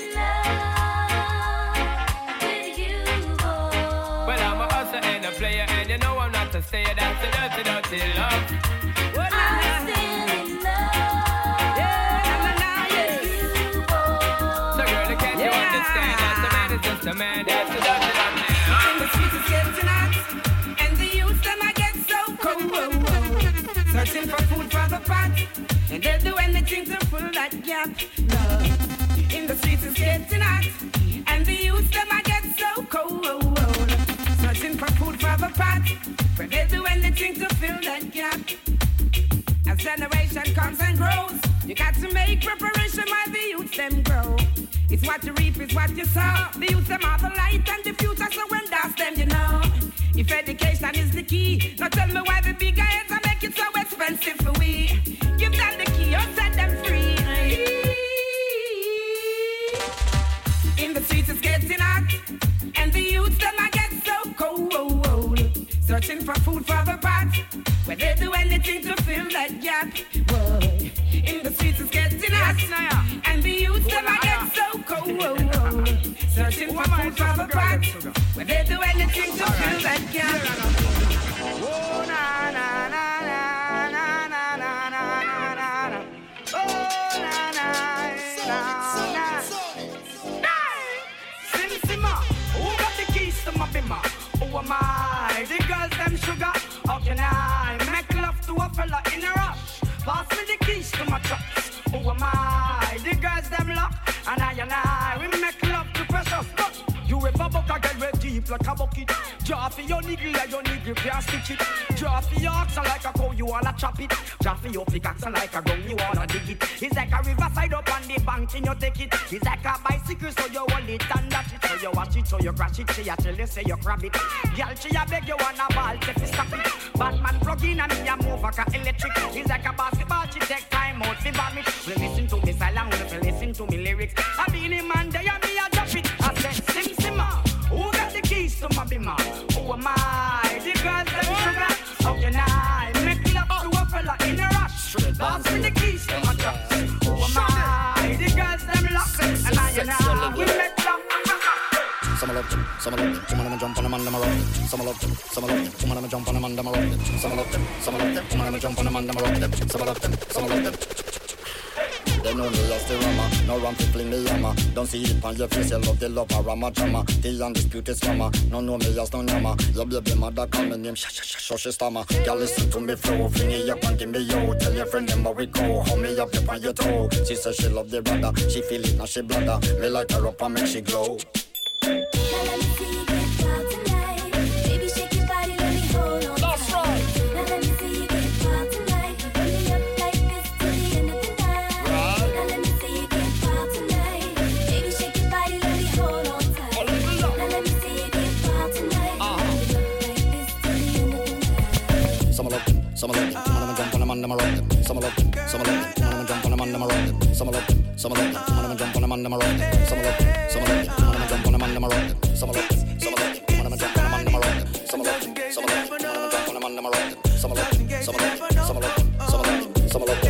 love with you, boy. Well, I'm a hustler and a player, and you know I'm not a stayer. That's a dirty, dirty love. I'm still in love with you, boy. So girl, can't you understand that the man is just a man? That's a dirty, dirty love. And the streets is getting hot, and the youth them I get so cold. Searching for food for the pot, and they'll do anything to fill that gap. No. In the streets is getting hot, and the youth them I get so cold. Searching for food for the pot, but they'll do anything to fill that gap. As generation comes and grows, you got to make preparation while the youth them grow. It's what you reap, it's what you sow. The youth them are the light and the future, so when that's them, you know. If education is the key, now tell me why the big heads are making it so expensive for we. Give them the key or set them free. In the streets it's getting hot, and the youth them I get so cold. Searching for food for the pot, where they do anything to fill that gap. Boy, in the streets it's getting hot, and the youth never get so cold. Searching for food for the pot, where they do anything to fill that gap. Oh na na na na na na na na na na. Oh na na na na. Sim Simma, who got the keys to my bimmer? Who am I? The girls them sugar. How can I make love to a fella in a rush? Pass me the keys to my trucks. Who am I? The girls them lock. And I and I, we make love to precious. But you ever buck a girl with deep like a bucket? Draw for your niggle like your niggle can't stitch it. Draw for your oxen like a cow, you wanna chop it. Draw for your pickaxe like a gun, you wanna dig it. It's like a riverside up on the bank and you take it. It's like a bicycle, so you hold it and dash it. So you watch it, so you crash it. She a tell you, say you grab it. Girl, she a beg you wanna ball, take it, stop it. Batman plug in and me a move like a electric. It's like a basketball, she take time out, she vomit. We listen to me silent, we listen to me lyrics. I be the man there and me a drop it. I said, Sim Simma, who got the keys to my bimmer? Who am I? The girls them sugar. How can I make love to a fella in a rush? Pass me the keys to my truck. Who am I? The girls them lock. And I and I, we make love. Some love them, some love them, some of them jump on them and them rock. Some love them, some love them, some of them jump on them and them rock. Some love them, some love them, some of them jump on them and them rock. Some love them, some love them. They know me as the rama, no ram to fling me yama. Don't see it on your face, you love the love a rama drama. The undisputed scammer, no know me as no nama. Your baby mother call me name, shh shh shh shh stammer. Girl listen to me flow, fling it up and give me yo. Tell your friend them how we go, hold me up on your toe. She says she love the brother, she feel it now she bladder. Me light her up and make she glow. Some of them, some of them jump on them and them rock. Some of them, some of them, some of them jump on them and them rock. Some of them, some of them, some of them jump on them and them rock. Some of them, some of them, some of them jump on them and them rock. Some of them, some of them, some of them jump on them and them rock. Some of them, some of them, some of them jump on them and them rock. Some of them, some of them, some of them, some of them, some of them, some of them.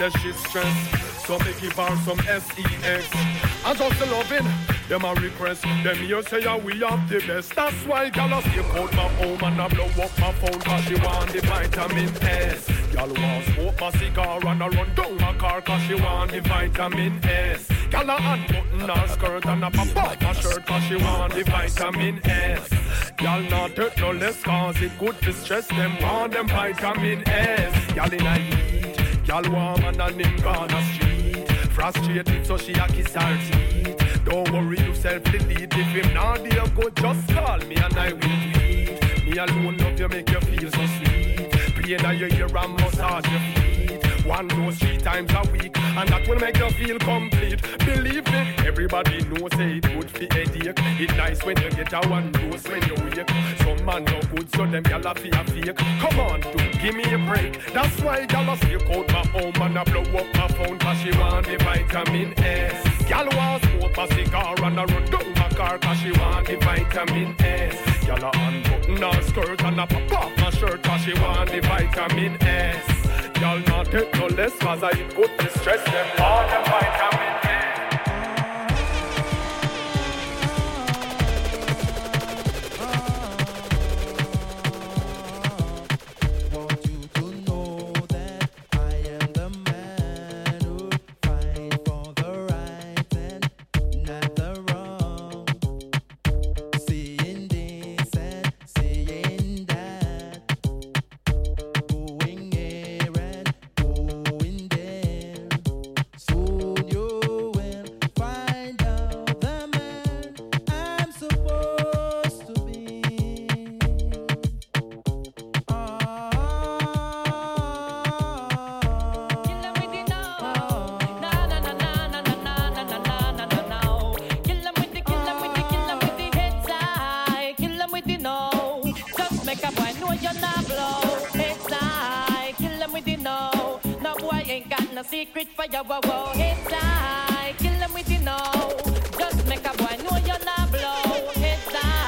says she's stressed. So me give her some S E X. And just the loving, them a request. Them here say yeah, we have the best. That's why y'all a skip out my home and I blow up my phone cause she want the vitamin S. Y'all want smoke my cigar and I run down my car cause she want the vitamin S. Y'all a unbutton her skirt and I pop up my shirt cause she want the vitamin S. Y'all not hurt no less cause it good to stress them want them vitamin S. Y'all in a heat, y'all warm and an in Ghana street. Frustrated so she a kiss her teeth. Don't worry yourself delete. If him not deal good just call me and I will tweet. Me alone love you make you feel so sweet. Play in your ear and massage your feet. One dose three times a week and that will make you feel complete. Believe me, everybody knows say it good for headache. It's nice when you get a one dose when you wake. Some man no good so them gyal a feel fake. Come on, dude, give me a break. That's why gyal a stick out my home and I blow up my phone cause she want the vitamin S. Gyal want smoke my cigar and I run down my car cause she want the vitamin S. Gyal a unbutton her skirt and I pop off my shirt cause she want the vitamin S. Y'all not take no less cause I good to stress them all the vitamin S. Want you to know that I am the man who fight for the right and not the wrong. Seeing this and seeing that, going here and going there. Soon you will find out the man I'm supposed to be. Make a boy know you're not blow. It's I kill them with the no. No boy ain't got no secret for your wow wow. It's I kill them with the no. Just make a boy know you're not blow. It's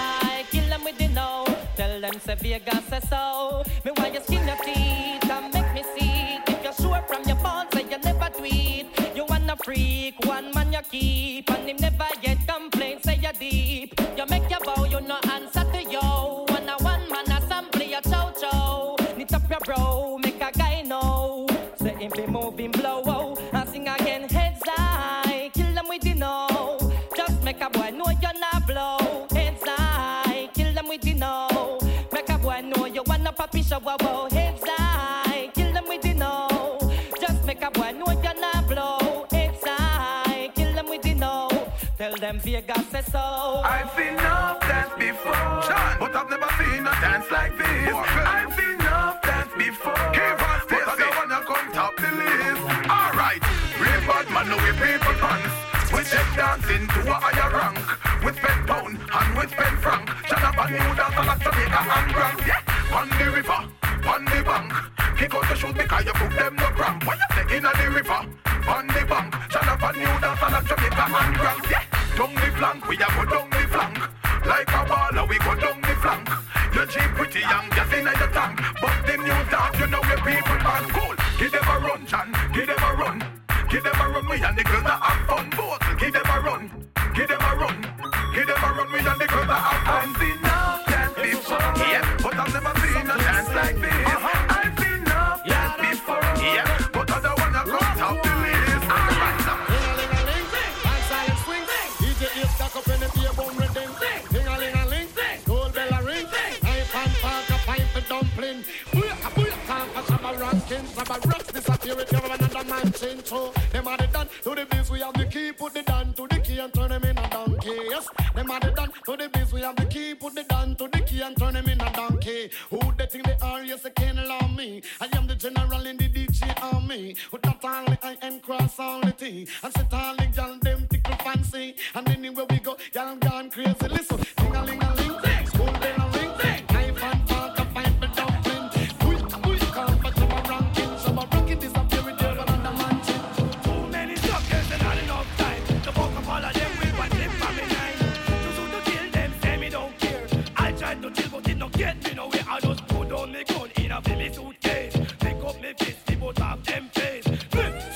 I kill them with the no. Tell them say Vegas say so. Me why you skin your teeth and make me see. If you're sure from your bones say you never tweet. You wanna freak, one man you keep, and him never yet complain. Say you deep. You make your bow, you no answer to yo. One a one man a sample your chow chow. Knit up your bro, make a guy know. Say him be moving blow, oh, and sing again. Heads high, kill them with the no. Just make a boy know you're not blow. Heads high, kill them with the no. Make a boy know you wanna puppy show, wow, wow. Heads high, kill them with the no. Just make a boy know you're not blow. Heads high, kill them with the no. Tell them Vegas say so. I've seen enough dance before, John, but I've never seen a dance like this. I've seen enough dance before, but I don't wanna come top the list. Alright, real bad man, no we people pants. We take dancing to a higher rank. We spend pound and we spend franc. Jonathan New dance a lot to make a hand crank. Yeah, on the river, on the bank. Kick out the shoes because you put them no cramp. What you say in the river, on the bank. Jonathan New dance a lot to make a hand crank. Yeah, down the flank, we a go down the flank. Like a baller, we go down the flank. Your Jeep pretty young, just in the tank. But the new dance, you know where people pass cool. Give them a run, John, give them a run. Give them a run, we and the girls that have fun. Both, give them a run, give them a run. Give them a run, we and the girls that have fun. I've seen enough dance before, yeah, but I've never seen a dance like this. I've seen enough dance before, yeah, but I don't wanna come top the list. Alright now. Ding-a-ling-a-ling, and silent swing. D J is stuck up in the beer bone rhythm. Ding-a-ling-a-ling, gold bell a ring. Knife and fork a pint for dumpling. Booyah, booyah, time for some ranking. Some rocks disappear with never another man change. So them are the done to the biz. We have the key, put the down to the key and turn them in a donkey. Yes, them are the done to the biz. We have the key, put the down to the key and turn them in a donkey. Who they think they are? Yes, they can't allow me. I am the general in the D J army. With that only I am cross all the T. And sit all the gal them tickle fancy. And anywhere we go, gal gone crazy. Listen, ding-a-ling-a-ling, school bell a ring. Knife and fork a pint for dumpling. Booyah, booyah, come for some ranking. Some ranking disappear with devil and the man chin. Too many suckers and not enough time. The fuck up all of them with what them from me nine. Too soon to kill them, say me don't care. I tried to chill but it don't get me nowhere. I just put on me gun in a baby suitcase. Pick up me fist, the both of them face.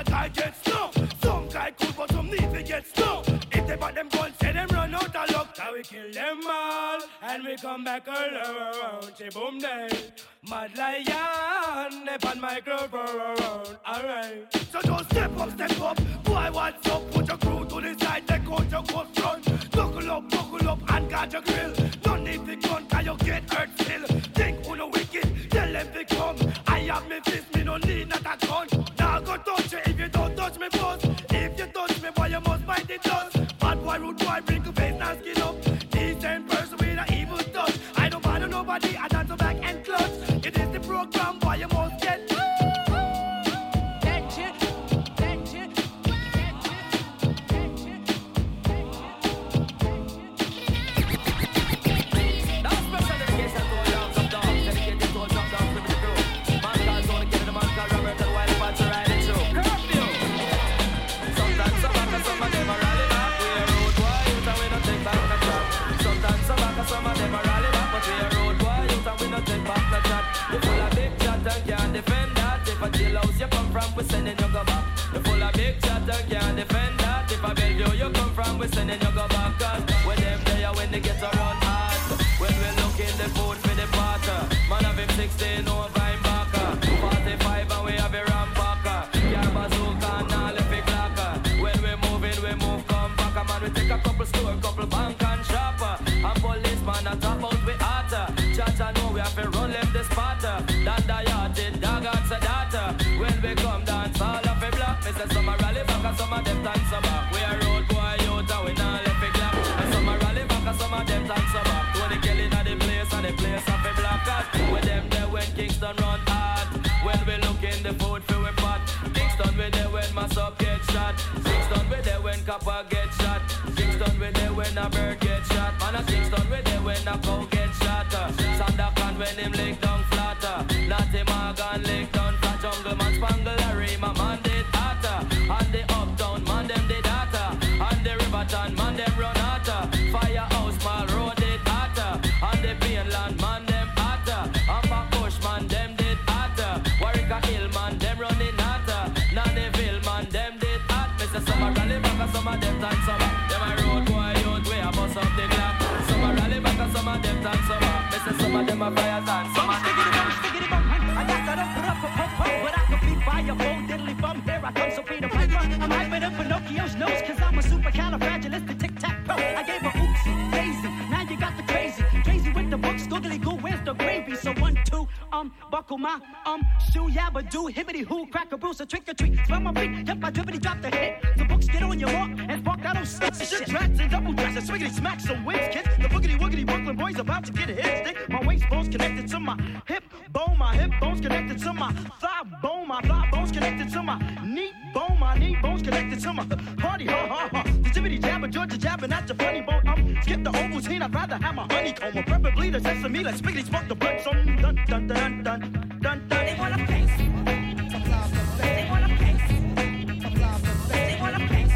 guy get snuffed. Some guy cool, but some need to get snuffed. If they bought them guns, say them run out of luck. Now we kill them all, and we come back alone. Say boom day, Mad Lion, they pan microphone. Alright, so just step up, step up. Boy, what's up? Put your crew to the side, take out your coat front. Buckle up, buckle up, and guard your grill. Don't need the gun, cause you get hurt still. Think who no wicked, tell them to come. I have me fist, me no need not a gun. Now go touch you if you don't touch me boss. If you touch me, boy, you must find it dust. Bad boy, rude boy, bring your face and skin up. Decent person with an evil touch. I don't bother nobody, I dance back and clutch. It is the program, boy, you must get. That shit, that shit, that shit, Now special dedication to all young some dogs, dedicated to all some dogs, living the crew. Man called Tony, get the man called Robert, and while the bats are riding through. Curfew! Sometimes some back and some of them are rally back. We a road boy, youth and we don't take back the track. Sometimes some back and some of them are rally back, but we a road boy, youth and we don't take back the track. You full of big chat and can't defend that. If a jailhouse you come from, we sending you go back. You full of big chat and can't defend that. If a Bellevue you come from, we sending you go back. Cause when them there, when they get around hard. When we look in the food for the potter, man have him sixteen over him backer. forty-five and we have a rampacker. Car bazooka and all if it clacker. When we moving, we move come back. Man, we take a couple store, couple bank and shopper. And policeman a top out we hotter. Cha-cha know we have to run left the spotter. Dan the yachting, dog out the data. When we come dance, all of it black. Me say some a rally back and some of them dance back. We a road boy out and we not left it clap. And some a rally back and some of them dance back. Tony killing at the place and the place of a black cat. With them there when Kingston run hard. When we look in the food for we pot. Kingston we there when mass up get shot. Kingston we there when copper get shot. Kingston we there when a bird get shot. Man a Kingston we there when a cow get shot. Sandakan when him lick down flatter. Natty Morgan lick down flat. Jungle man Spangle my man did hotter. And the uptown man them did hotter. And the Riverton man them run hotter. Firehouse Mall Road did hotter. And the Mainland man them hotter. And back Bush man them did hotter. Warwick Hill man them running hotter. Nannyville man them did hot. Mister Summer rally back and some of them dance summer. Them a road boy youth we a bust up the clock. Some a rally back and some of them dance summer. Mister Some of them a fire dance. Some a stickity bum, stickity bum. I got that up, put up, pop, pop, pop. But I can beat by your phone, diddly bum. Here I come, so Peter Piper. I'm hyping up Pinocchio's nose, cause I'm a supercalifragilistic tic-tac-toe. I gave her oopsie, daisy. Now you got the crazy. Crazy with the books, googly goo, where's the gravy? So one, two, um, buckle my, um, shoe, yabba do, hibbity hoo, crack a bruise, a trick or treat. Smell my beat, yep, I drippity drop the hit. The books get on your walk, and spark that old stuff. Shit, tracks and double dresses, swiggity smack some wigs, kids. The boogity woogity Brooklyn boys about to get a hit stick. My waist bone's connected to my hip bone, my hip bone's connected to my thigh bone, my thigh bone's connected to my knee bone, my knee bone's connected to my party, ha ha ha. The jibbity jabber, Georgia jabbing at the funny bone. Um, skip the Ovaltine, I'd rather have my honeycomb, or preferably the sesame, like spiggity smoke the blood. So dun dun dun dun dun dun. They wanna pace. They wanna pace. They wanna pace.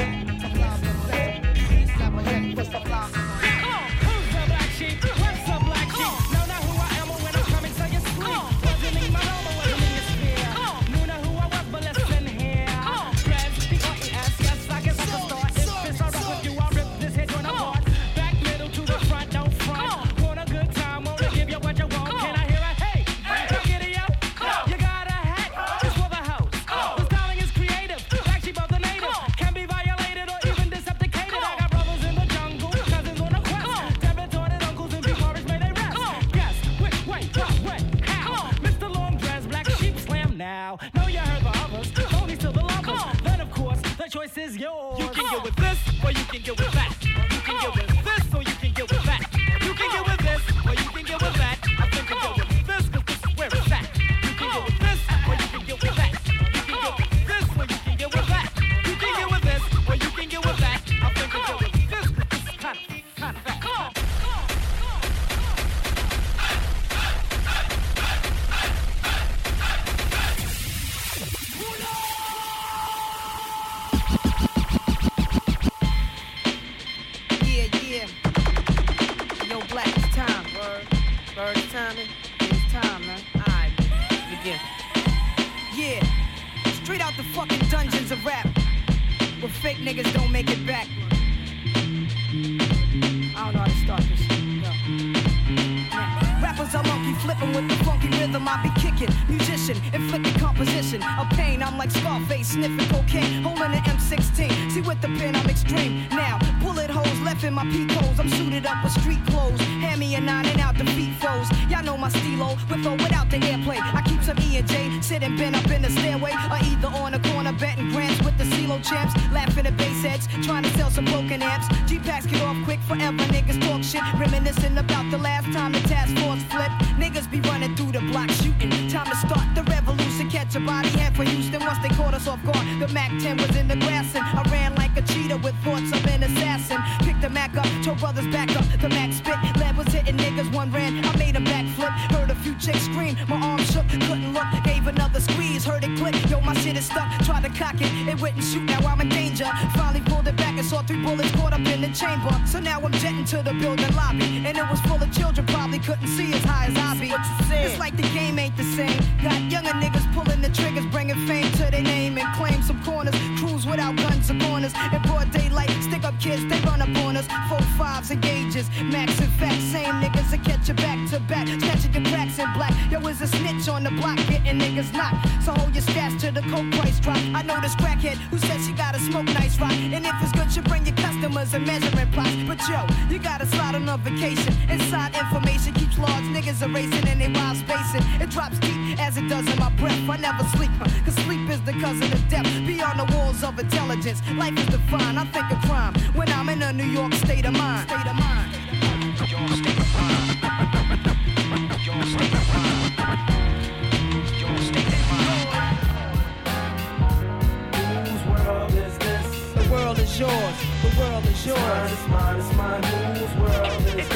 Who's the black sheep? What's the black sheep? Know now who I am or when I'm coming to your sleep. Wasn't in my home or wasn't in your sphere. Knew now who I was, but listen here. Dreads, P R E S, yes, I guess I can start. If it's alright with you, I'll rip this head joint apart. Back middle to the front, don't front. Want a good time, wanna give you what you want. Can I hear a hey? Hey, get it out. You got a hat, just for the house. The styling is creative, black sheep of the native. Can be violated or even decepticated. I got brothers in the jungle, cousins on a quest. Debit uncles and big forest may they rest. Guess which way, what, when, how? Mister Long Dress, black sheep slam now. Know you heard the others, only to the lovers. Then of course, the choice is yours. You can get with this, or you can get with that. You can get with this, or you can get with that. You can get with this, or you can get with that. I think you get with this, cause this is where it's at. You can get with this, or you can get with that. You can get with this, or you can get with that. You can get with this, or you can get with that. I think you get with this, cause this is kind of, kind of that. fake niggas don't make it back. I don't know how to start this shit. Yo. Yeah. Rappers are monkey flipping with the funky rhythm. I be kicking, musician, inflicting composition of pain. I'm like Scarface, sniffing cocaine, holding an M sixteen. See with the pen, I'm extreme. Now, bullet holes left in my peak holes. I'm suited up with street clothes. Hand me a nine and out the beat foes. Y'all know my stilo, with or without the airplay. I keep some E and J, sitting bent up in the stairway, or either on the corner betting grants with the CeeLo champs, laughing at bass heads, trying to sell some broken amps. G-packs get off quick forever, niggas talk shit, reminiscing about the last time the task force flipped. Niggas be running through the block shooting. Time to start the revolution, catch a body head for Houston. Once they caught us off guard, the Mac ten was in the grass, and I ran like a cheetah with thoughts of an assassin. Picked the Mac up, told brothers back up. The Mac spit, lead was hitting niggas. One ran, I made a backflip. Heard a few chicks scream, my arm shook, couldn't look. Gave another squeeze, heard it click. Yo, my shit is stuck. Tried to cock it, it wouldn't shoot. Now I'm in danger. Finally pulled it back and saw three bullets caught up in the chamber. So now I'm jetting to the building lobby, and it was full of children. Probably couldn't see as high as I be. It's like the game ain't the same. Got younger niggas pulling the triggers, bringing fame to their name and claim some corners. Cruise without guns or corners. In broad daylight, stick up kids, they run up on us. Four fives and gauges, max and facts. Same niggas that catch you back to back, catching your cracks in black. Yo, is a snitch on the block, getting niggas knocked. So hold your stats till the coke price drop. I know this crackhead who says she gotta smoke nice rock, and if it's good, you bring your customers and measuring plots. But yo, you gotta slide on a vacation. Inside information keeps large niggas erasing and they wild spacing. It drops deep as it does in my breath. I never sleep, cause sleep is the cousin of death. Beyond the walls of intelligence, life is defined. I think of crime when I'm in a New York state of mind. State of mind. Your state of mind. Your state of mind. Your state of mind. Whose world is this? The world is yours. The world is yours. It's mine, it's mine, it's mine. Whose world is this?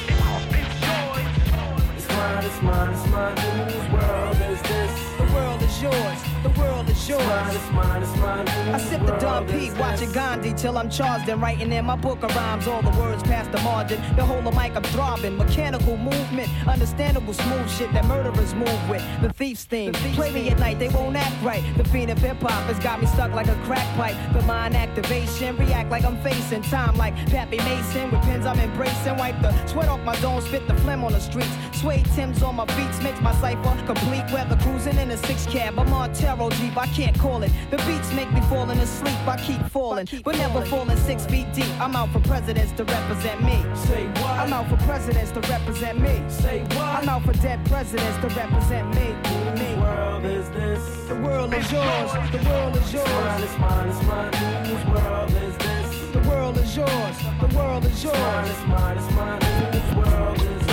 It's mine, it's mine, it's mine. Whose world is this? The world is yours. The world is yours. It's mine, it's mine, it's mine. I sip the Don P, watching Gandhi till I'm charged and writing in my book of rhymes. All the words past the margin. The whole of mic I'm throbbing. Mechanical movement, understandable smooth shit that murderers move with. The thief's theme. Play me at night, they won't act right. The fiend of hip hop has got me stuck like a crack pipe. The mind activation, react like I'm facing time like Pappy Mason. With pins I'm embracing, wipe the sweat off my dome, spit the phlegm on the streets. Suede Timbs on my beats makes my cipher complete. Weather cruising in a six cab, I'm on Terro Jeep, I can't call it. The beats make me falling asleep, I keep falling, but never falling six feet deep. I'm out for presidents to represent me. Say what? I'm out for presidents to represent me. Say what? I'm out for dead presidents to represent me. Whose world is this? The world is yours. The world is yours. It's mine, it's mine, it's mine. Whose world is this? The world is yours. The world is yours. It's mine, it's mine, it's mine. Whose world is this?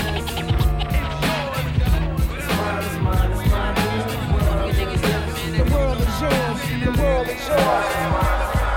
It's mine, it's mine, it's mine. Whose world is this? The world is yours. The world is yours.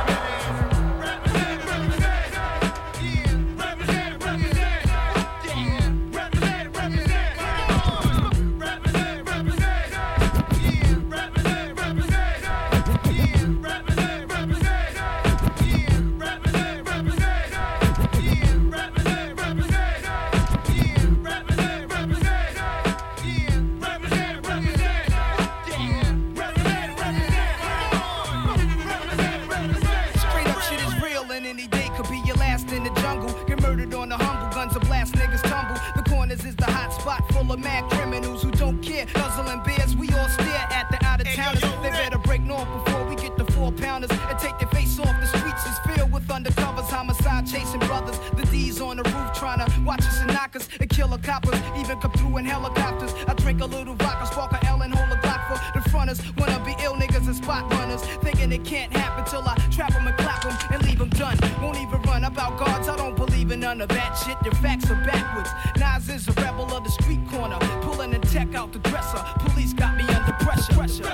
Chasing brothers, the D's on the roof trying to watch us and knock us and kill a coppers, even come through in helicopters. I drink a little vodka, spark a L and hold a Glock for the fronters. Wanna be ill niggas and spot runners, thinking it can't happen till I trap them and clap them and leave them done. Won't even run about guards, I don't believe in none of that shit. Your facts are backwards. Nas is a rebel of the street corner, pulling the tech out the dresser. Police got me under pressure. pressure.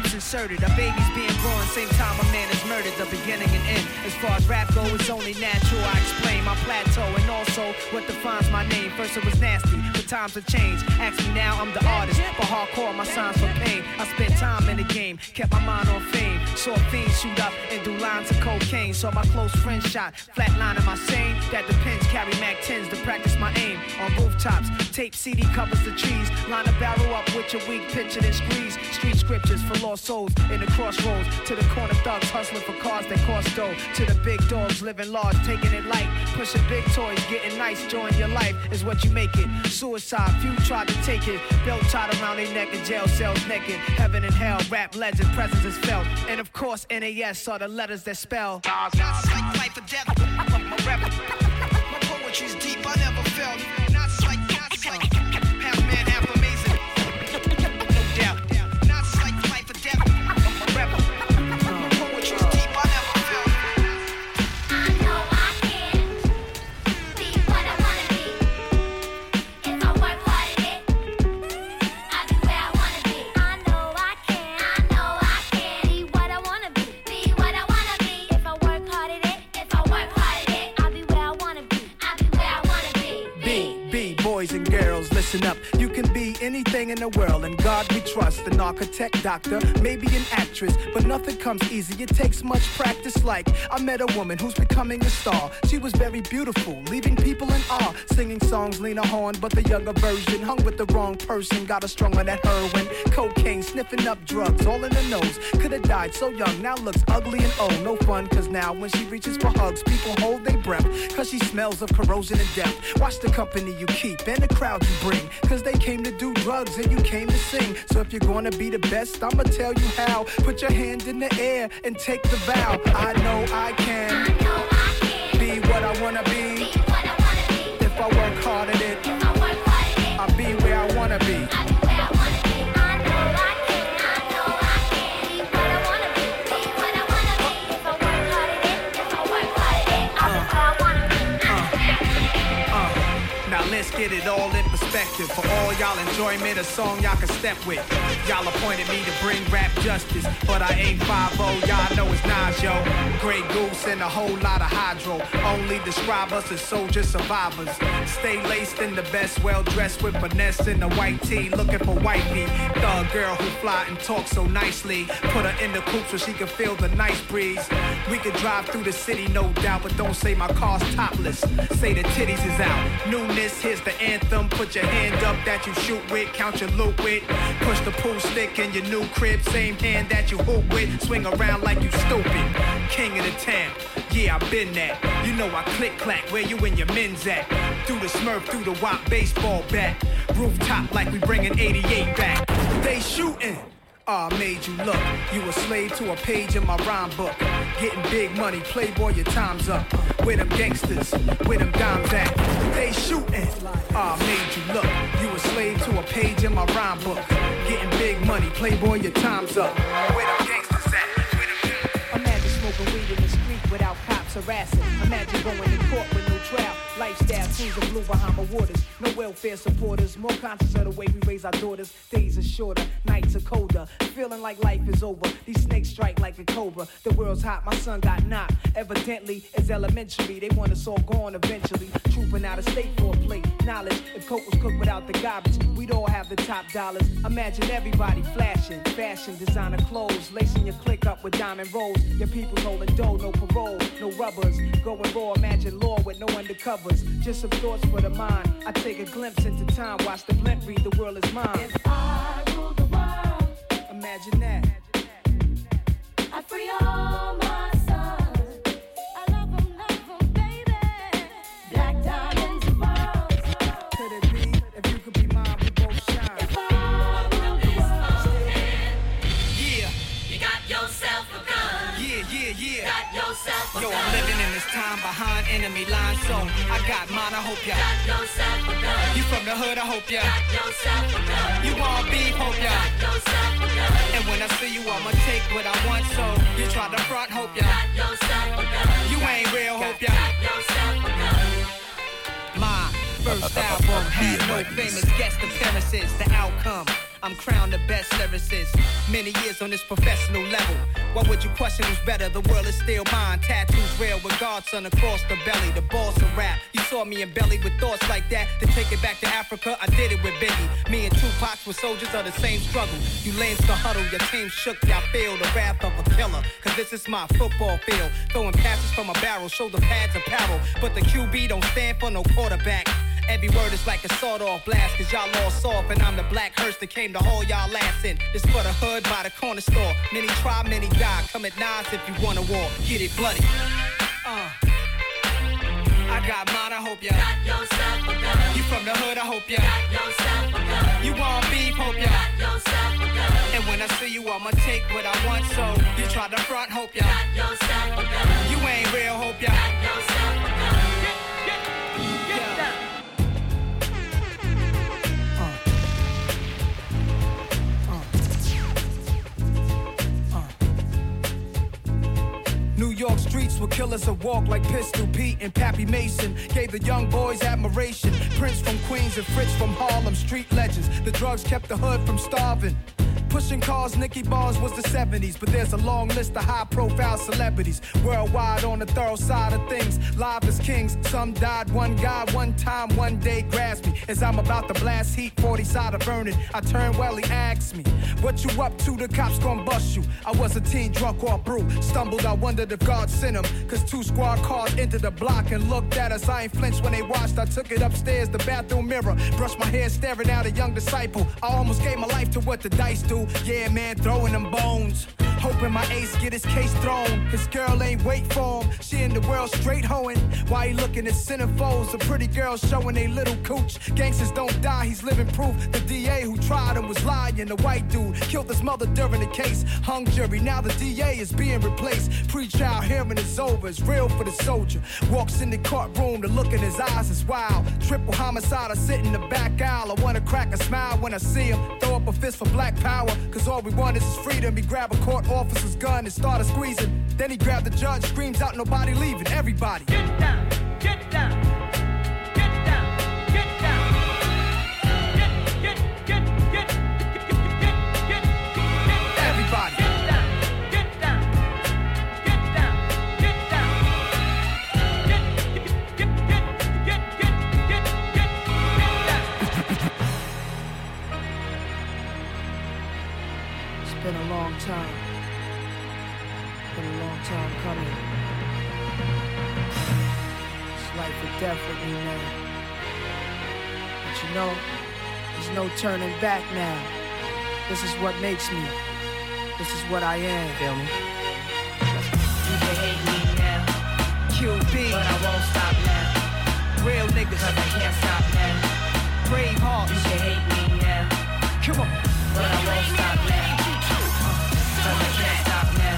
clips inserted. A baby's being born, same time a man is murdered. The beginning and end. As far as rap go, it's only natural. I explain my plateau and also what defines my name. First it was nasty, but times have changed. Ask me now, I'm the artist. For hardcore, my signs for pain. I spent time in the game, kept my mind on fame. Saw fiends shoot up and do lines of cocaine. Saw my close friend shot, flatline in my sane. That depends, carry Mac tens to practice my aim. On rooftops, tape C D covers the trees. Line a barrel up with your weak picture, then squeeze. Street scriptures for lost souls in the crossroads. To the corner thugs hustling for cars that cost dough. To the big dogs living large, taking it light. Pushing big toys, getting nice, join your life is what you make it. Suicide, few tried to take it. Belt tied around their neck in jail cells naked. Heaven and hell, rap legend, presence is felt. And of course, N A S are the letters that spell. Not like life or death, my rap. My poetry's deep, I never felt. Not like, not like, half man, half amazing. No doubt. Not like life or death, my rap. My poetry's deep, I never felt. I know I can be what I wanna be. If I work hard at it, I'll be where I wanna be. I know I can, I know I can be what I wanna be, be what I wanna be. If I work hard at it, if I work hard at it, I'll be where I wanna be, I'll be where I wanna be. B, B, boys and girls, listen up. You can be anything in the world, and God we trust. An architect, doctor, maybe an actress, but nothing comes easy. It takes much practice. Like I met a woman who's becoming a star. She was very beautiful, leaving people in awe. Singing songs, Lena Horne, but the younger version. Hung with the wrong person, got her strung on that heroin, cocaine, sniffing up drugs, all in the nose. Could've died so young, now looks ugly and old. No fun, cause now when she reaches for hugs, people hold their breath, cause she smells of corrosion and death. Watch the company you keep and the crowd you bring, cause they came to do drugs and you came to sing. So if you're gonna be the best, I'ma tell you how. Put your hand in the air and take the vow. I know I can, be what I wanna be. If I work hard at it, I'll be where I wanna be. Now let's get it all in perspective. For all y'all enjoyment, a song y'all can step with. Y'all appointed me to bring rap justice, but I ain't five oh, y'all know it's Nas, yo. Grey Goose and a whole lot of hydro. Only describe us as soldier survivors. Stay laced in the best, well dressed with finesse in the white tee, looking for wifey. Thug girl who fly and talk so nicely. Put her in the coupe so she can feel the nice breeze. We could drive through the city, no doubt, but don't say my car's topless. Say the titties is out. Newness, here's the anthem. Put your hand up that you shoot with, count your loot with. Push the pool stick in your new crib, same hand that you hoop with. Swing around like you stupid. King of the town, yeah, I been that. You know I click clack, where you and your men's at? Through the Smurf, through the wop, baseball bat. Rooftop like we bringing eighty-eight back. They shooting. Ah, oh, made you look. You a slave to a page in my rhyme book. Getting big money, playboy, your time's up. Where them gangsters, where them dimes at? They shooting. Ah, oh, made you look. You a slave to a page in my rhyme book. Getting big money, playboy, your time's up. Where them gangsters at? Where them... Imagine smoking weed in the street without cops harassing. Imagine going to court with no trial. Lifestyle tunes of blue Bahama waters. No welfare supporters. More conscious of the way we raise our daughters. Days are shorter, nights are colder. Feeling like life is over. These snakes strike like a cobra. The world's hot, my son got knocked. Evidently, it's elementary. They want us all gone eventually. Trooping out of state for a plate. Knowledge, if coke was cooked without the garbage, we'd all have the top dollars. Imagine everybody flashing. Fashion, designer clothes. Lacing your click up with diamond rolls. Your people's holding dough, no parole, no rubbers. Going raw, imagine law with no undercovers. Just some thoughts for the mind. I take a glimpse into time. Watch the blimp read, the world is mine. If I rule the world, imagine that. I free all my sons. I love them, love them, baby. Black diamonds and pearls. Could it be? If you could be mine, we both shine. If I rule this world, yeah. you got yourself a gun. Yeah, yeah, yeah. Got yourself a Yo, gun. I'm living in this time behind enemy lines, so I got mine, I hope ya. Got yourself a gun. You from the hood, I hope ya. Got yourself a gun. You want beef, hope ya. Got yourself a gun. And when I see you, I'ma take what I want, so you try to front, hope ya. Got yourself a gun. You ain't real, hope ya. Got yourself a gun. My first album had no famous guest appearances. The outcome, I'm crowned the best lyricist. Many years on this professional level. Why would you question who's better? The world is still mine. Tattoos real with Godson across the belly. The boss of rap. You saw me embellied with thoughts like that. To take it back to Africa, I did it with Biggie. Me and Tupac were soldiers of the same struggle. You lanes to huddle, your team shook, y'all feel the wrath of a killer. Cause this is my football field. Throwing passes from a barrel, shoulder pads apparel. But the Q B don't stand for no quarterback. Every word is like a sawed-off blast, cause y'all all soft, and I'm the black hearse that came to haul y'all ass in. This for the hood by the corner store. Many try, many die. Come at Nas if you wanna war. Get it bloody. Uh. I got mine, I hope ya got yourself a gun. You from the hood, I hope ya got yourself a gun. You want beef, hope ya got yourself a gun. And when I see you, I'ma take what I want, so you try to front, hope ya got yourself a gun. You ain't real, hope ya got yourself a gun. Get, get, get yeah. down. New York streets were killers that walk like Pistol Pete and Pappy Mason. Gave the young boys admiration. Prince from Queens and Fritz from Harlem, street legends. The drugs kept the hood from starving. Pushing cars, Nicky Bars was the seventies, but there's a long list of high-profile celebrities worldwide on the thorough side of things. Live as kings, some died. One guy, one time, one day grasped me as I'm about to blast heat. forty side of burning. I turned well, he asked me, "What you up to? The cops gon' bust you." I was a teen drunk off brew. Stumbled, I wondered if God sent him, cause two squad cars entered the block and looked at us. I ain't flinched when they watched. I took it upstairs, the bathroom mirror, brushed my hair, staring at a young disciple. I almost gave my life to what the dice do. Yeah, man, throwing them bones. Hoping my ace get his case thrown. His girl ain't wait for him. She in the world straight hoeing. Why he looking at centerfolds? The pretty girls showing they little cooch. Gangsters don't die, he's living proof. The D A who tried him was lying. The white dude killed his mother during the case. Hung jury, now the D A is being replaced. Pre-trial hearing is over, it's real for the soldier. Walks in the courtroom, the look in his eyes is wild. Triple homicide, I sit in the back aisle. I wanna crack a smile when I see him. Throw up a fist for black power, cause all we want is his freedom. He grab a court officer's gun and started squeezing. Then he grabbed the judge, screams out, nobody leaving. Everybody get down, get down, get down, get down. Get, get, get, get, get, get, get, get. Everybody get down, get down, get down, get down. Get, get, get, get, get, get, get, get down. It's been a long time. Been a long time coming. It's life or death with me, man. But you know, there's no turning back now. This is what makes me. This is what I am. Feel me? You can hate me now. Q B, but I won't stop now. Real niggas, cause I can't stop now. Brave hearts, you can hate me now. Come on, but I won't stop now. Cause I can't stop now.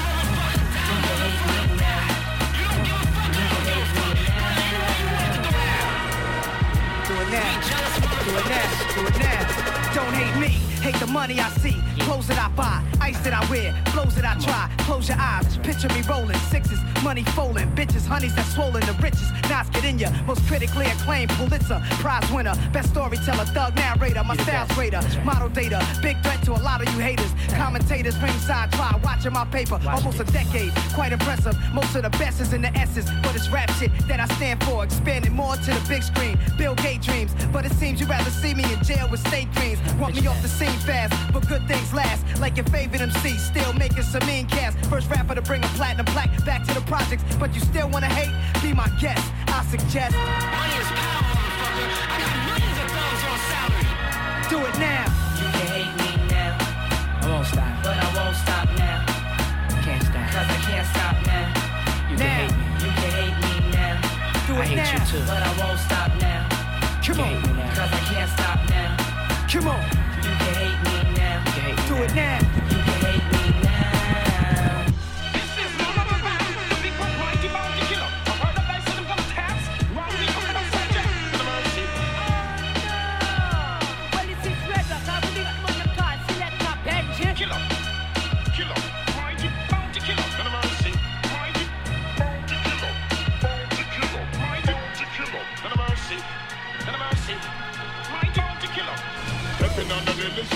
Do it now, do it now, do it now. Don't hate me, hate the money I see. Clothes that I buy, ice that I wear, flows that I try. Close your eyes, picture me rolling sixes, money folding, bitches, honeys that swollen the richest. Nas get in ya, most critically acclaimed Pulitzer Prize winner, best storyteller, thug narrator, my style's greater, model data, big threat to a lot of you haters. Commentators ringside try watching my paper, almost a decade, quite impressive. Most of the best is in the S's, but it's rap shit that I stand for, expanding more to the big screen. Bill Gates dreams, but it seems you'd rather see me in jail with state dreams. Want me off the scene fast, but good things last. Like your favorite M C, still making some mean cast. First rapper to bring a platinum plaque back to the projects, but you still wanna hate? Be my guest, I suggest. Money is power, motherfucker. I got millions of dollars on salary. Do it now. You can hate me now. I won't stop, but I won't stop now. Can't stop, cause I can't stop now. You now. Can hate me, you can hate me now. Do it I hate now. You too, but I won't stop now. Come on, cause I can't stop now. Come on, you can hate me now. You can hate me Do now. It now. You can hate me now. This is my mother rap. The big one, right? You bound to kill him. I heard the dice and I'm gonna tax. Round me, I'm gonna subject. The mercy. Oh no. Well, this is regular. Cause we got money cards. Select a bench. Kill him. Kill him. Right? You bound to kill him. The mercy. Right? You bound to kill him. Bound to kill him. Right? Bound to kill him. The mercy. The mercy. Right? Bound to kill him. Stepping on the village, so they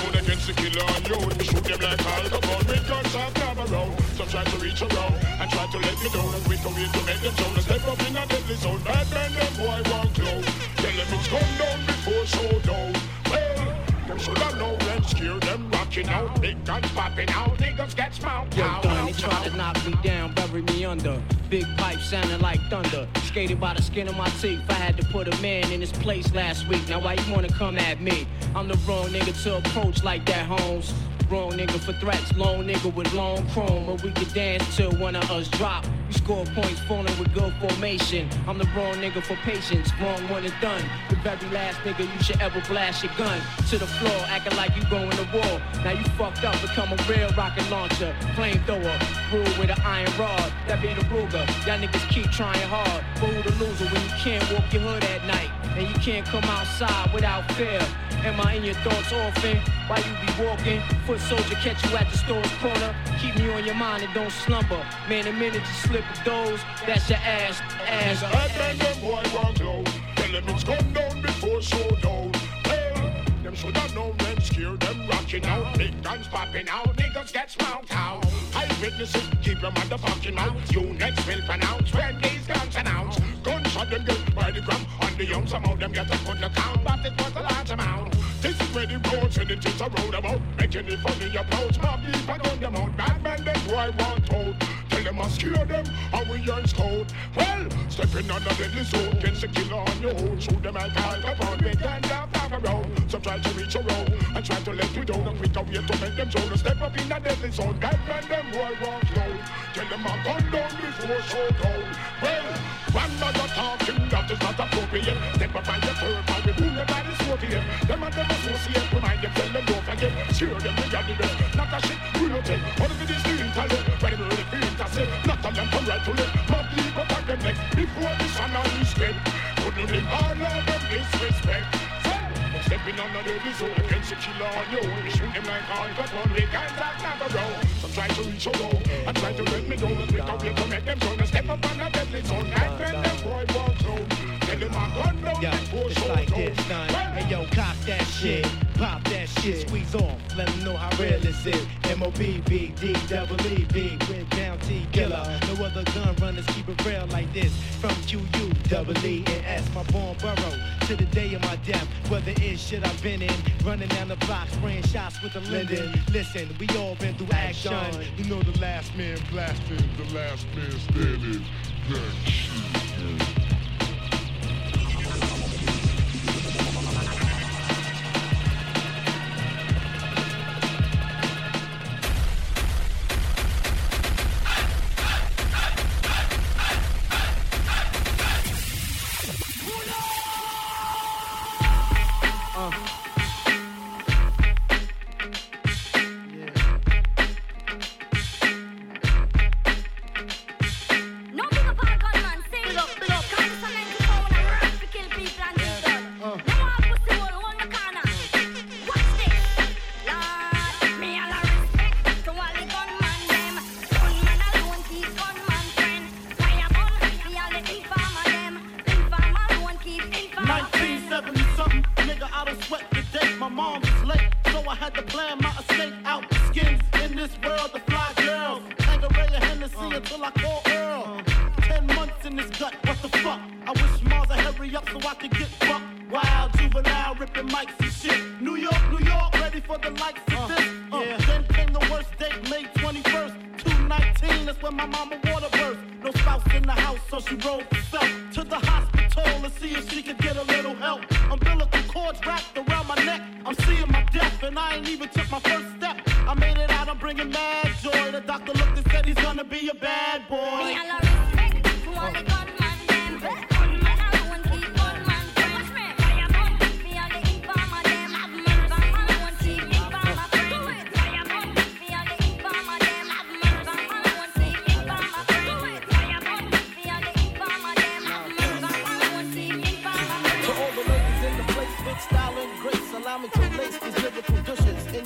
Against the killer on you, we shoot them like Al Capone. With guns and grab around, some try to reach around and try to let me down. And quick away to make them down. Step up in a deadly zone. Bad man, them boy won't close. Tell them it's come down before showdown. Well, them should have known and scare them rocking out. Big guns popping out, niggas get smoked Yo, out. done, they tried to knock me down, bury me under. Big pipe sounding like thunder. Skated by the skin of my teeth. I had to put a man in his place last week. Now why you wanna come at me? I'm the wrong nigga to approach like that, Holmes. Wrong nigga for threats, lone nigga with long chrome. But we can dance till one of us drop. We score points falling with good formation. I'm the wrong nigga for patience, wrong one and done. The very last nigga you should ever blast your gun to the floor, acting like you going to war. Now you fucked up, become a real rocket launcher, flamethrower, rule with an iron rod. That be the Ruger. Y'all niggas keep trying hard, but who the loser when you can't walk your hood at night and you can't come outside without fear? Am I in your thoughts often? Why you be walking? Foot soldier catch you at the store's corner. Keep me on your mind and don't slumber. Man, the minute you slip a doze, that's your ass, ass, Bad man, them boy won't close. Tell them it's come down before showdown. Well, them should have known and scared them rocking out. Big guns popping out, niggas get smoked out. Eyewitnesses, keep your motherfucking mouth. You next will pronounce when these guns announce. Gunshot them get by the gram on the young. Some of them get a good look out, but it was a large amount. This is where the roads and it is a roundabout. Making it funny approach, mob people on them out. Bad man, them boy want out. Tell them I scare them, and we earns code. Well, stepping on the deadly zone, against the killer on your own. Shoot them like Al Capone, they can't have around. Some try to reach around and try to let you down. And quick away to make them zone. Step up in the deadly zone. Bad man, them boy want cloud. Tell them I gun down before showdown. Well, one mother talking that is not appropriate. Step up on your third man, we boom the body scorpion. Them and them associate, remind them, tell them don't forget. Cheer them, we got the best. Not a shit, we don't take. All of it is the intellect. Ready to really feel to say. Not a them from right to left. Mob leap up on them next. Before the sun on his head. Couldn't live all of them disrespect. Stepping on the deadly zone against the killer on your own. We shoot them like Al Capone, we can't talk never round. Some try to reach a road and try to let me down. And quick away to make them zone. Step up on the deadly zone. And when them boy walk through, tell them I gun down before It's like this, son. Hey yo, cock that shit, pop that shit, squeeze off, let them know how real this is. M O B B D double E B with Bounty Killer. No other gun runners keep it real like this. From Q U double E and S, my born borough to the day of my death. Whether it's shit I've been in, running down the block, spraying shots with the Linden. Listen, we all been through action. You know the last man blasting, the last man standing. That shit.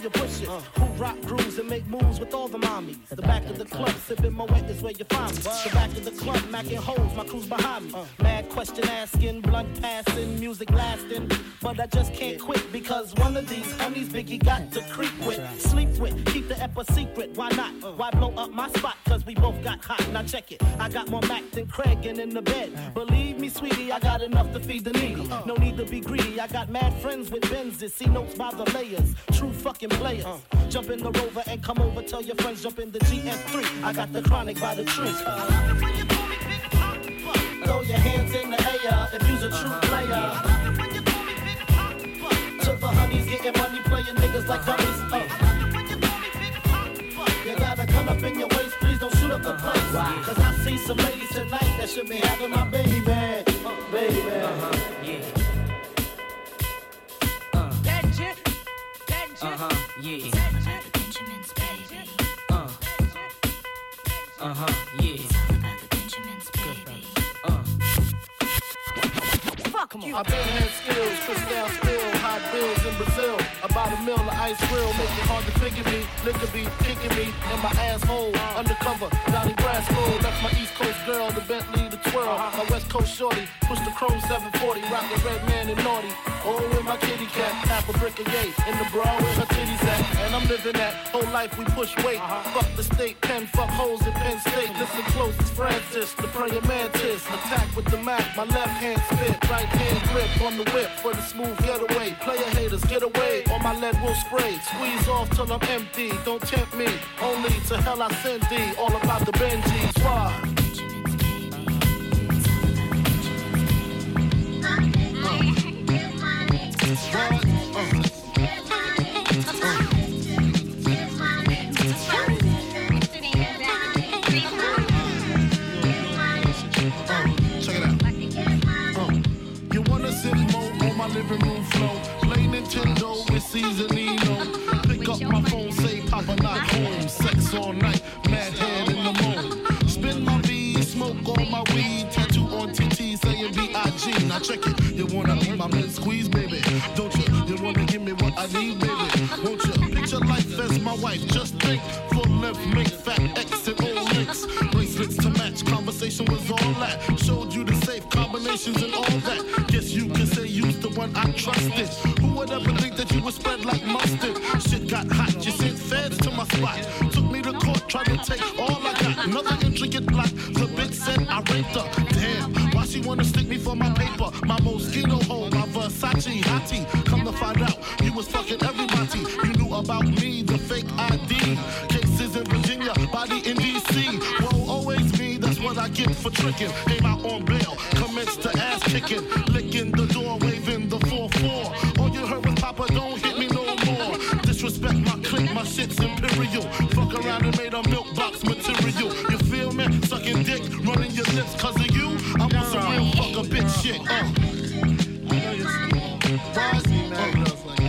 you push it. Who rock grooves and make moves with all the mommies. The back of the club, sipping Moet is where you find me. The back of the club, macking holes, my crew's behind me. Mad question asking, blunt passing, music lasting. But I just can't quit because one of these homies Biggie got to creep with, sleep with, keep the ep a secret. Why not? Why blow up my spot? Cause we both got hot. Now check it. I got more Mac than Craig and in the bed. Believe me, sweetie, I got enough to feed the needy. No need to be greedy. I got mad friends with Benzes. See notes by the layers. True fucking players. Jump in the Rover and come over. Tell your friends jump in the G S three. I got the chronic by the tree. Throw your hands in the air if you's a true player. To the honeys getting money, playing niggas like dummies. Uh. You gotta come up in your waist, please don't shoot up the place. Cause I see some ladies tonight that should be having my baby, uh, baby. Uh-huh, yeah. Uh. That shit, that shit. Uh-huh, yeah. Benjamin's baby. Uh. Uh-huh, yeah. It's all about the Benjamin's baby. Uh. Fuck 'em all. I've been had skills, crystal still, hot bills in Brazil. About a mill of ice grill, make it hard to figure me. Liquor be kicking me in my asshole. Undercover, Johnny Brasco. Left my East Coast girl, the Bentley, the twirl. My West Coast shorty, push the chrome seven forty. Rockin' red man and naughty. Oh, with my kitty cat, half a brick of yay. In the bra with her titties at. And I'm living that whole life we push weight. Fuck the state, pen, fuck hoes in Penn State. Listen close, it's Francis, the prayer mantis. Attack with the Mac, my left hand spit. Right hand grip on the whip for the smooth getaway. Player haters, get away, or my lead will spray. Squeeze off till I'm empty, don't tempt me. Only to hell I send thee, all about the Benjis. Why? Living room flow, play Nintendo with Seasonino. Pick up my phone, say Papa not home. Sex all night, mad head in the moon. Spin my V, smoke all my weed. Tattoo on T T saying B I G. Now check it, you wanna be my man squeeze, baby? Don't you? You wanna give me what I need, baby? Won't you? Picture life as my wife, just think. Full left, make fat X and all links. Bracelets to match, conversation was all that. Showed you the safe combinations and all that. Guess you can say you's the one I trusted. Who would ever think that you would spread like mustard? Shit got hot, you sent feds to my spot. Took me to court, tried to take all I got. Another intricate plot, the bitch said I raped her. Damn, why she wanna stick me for my paper? My Moschino hole, my Versace hottie. Come to find out, you was fucking everybody. You knew about me, the fake I D. Cases in Virginia, body in D C. Whoa, always me, that's what I get for tricking. Came out on bail, commenced to ass kicking. Licking the door, waving the four four. All you heard was Papa, don't hit me no more. Disrespect my clique, my shit's imperial. Fuck around and made a milk box material. You feel me? Sucking dick, running your lips cause of you. I'm on some real fuck a bitch shit, uh. I know you're why is he mad at us like that?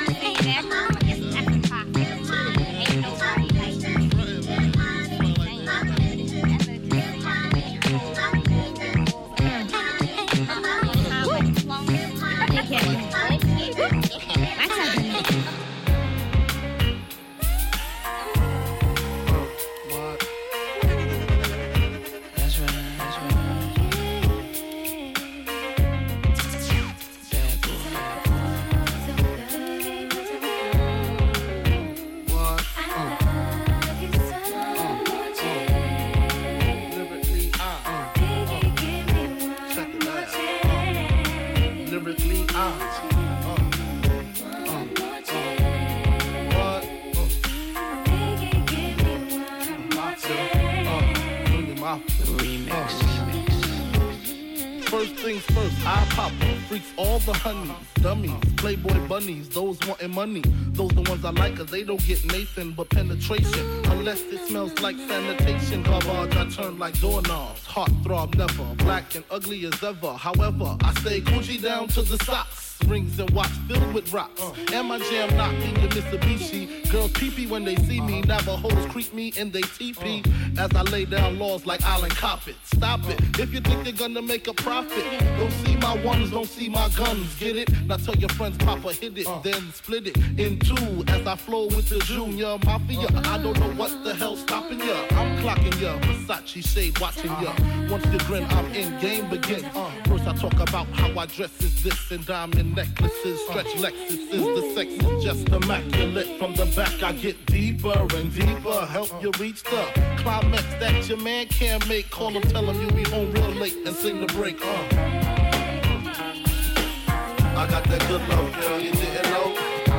First things first, I pop freaks all the honeys, dummies, playboy bunnies, those wanting money. Those the ones I like cause they don't get Nathan but penetration. Unless it smells like sanitation. Garbage I turn like doorknobs. Heart throb never, black and ugly as ever. However, I stay Gucci down to the socks. springs and watch filled with rocks. And my jam knocking the Mitsubishi. Girls pee-pee when they see me. Navajos creep me and they teepee. As I lay down laws like Island Coppet. Stop it. If you think you're gonna make a profit, don't see my ones, don't see my guns. Get it? Now tell your friends Papa hit it, then split it in two. As I flow with the Junior Mafia. I don't know what the hell's stopping ya. I'm clocking ya. Versace shade watching ya. Once you grin, I'm in, game begin. Uh, first I talk about how I dress is this and diamond necklaces, stretch Lexuses. The sex is just immaculate. From the back I get deeper and deeper. Help you reach the climax that your man can't make. Call him, tell him you be home real late and sing the break. Uh. I got that good love, girl, you didn't know.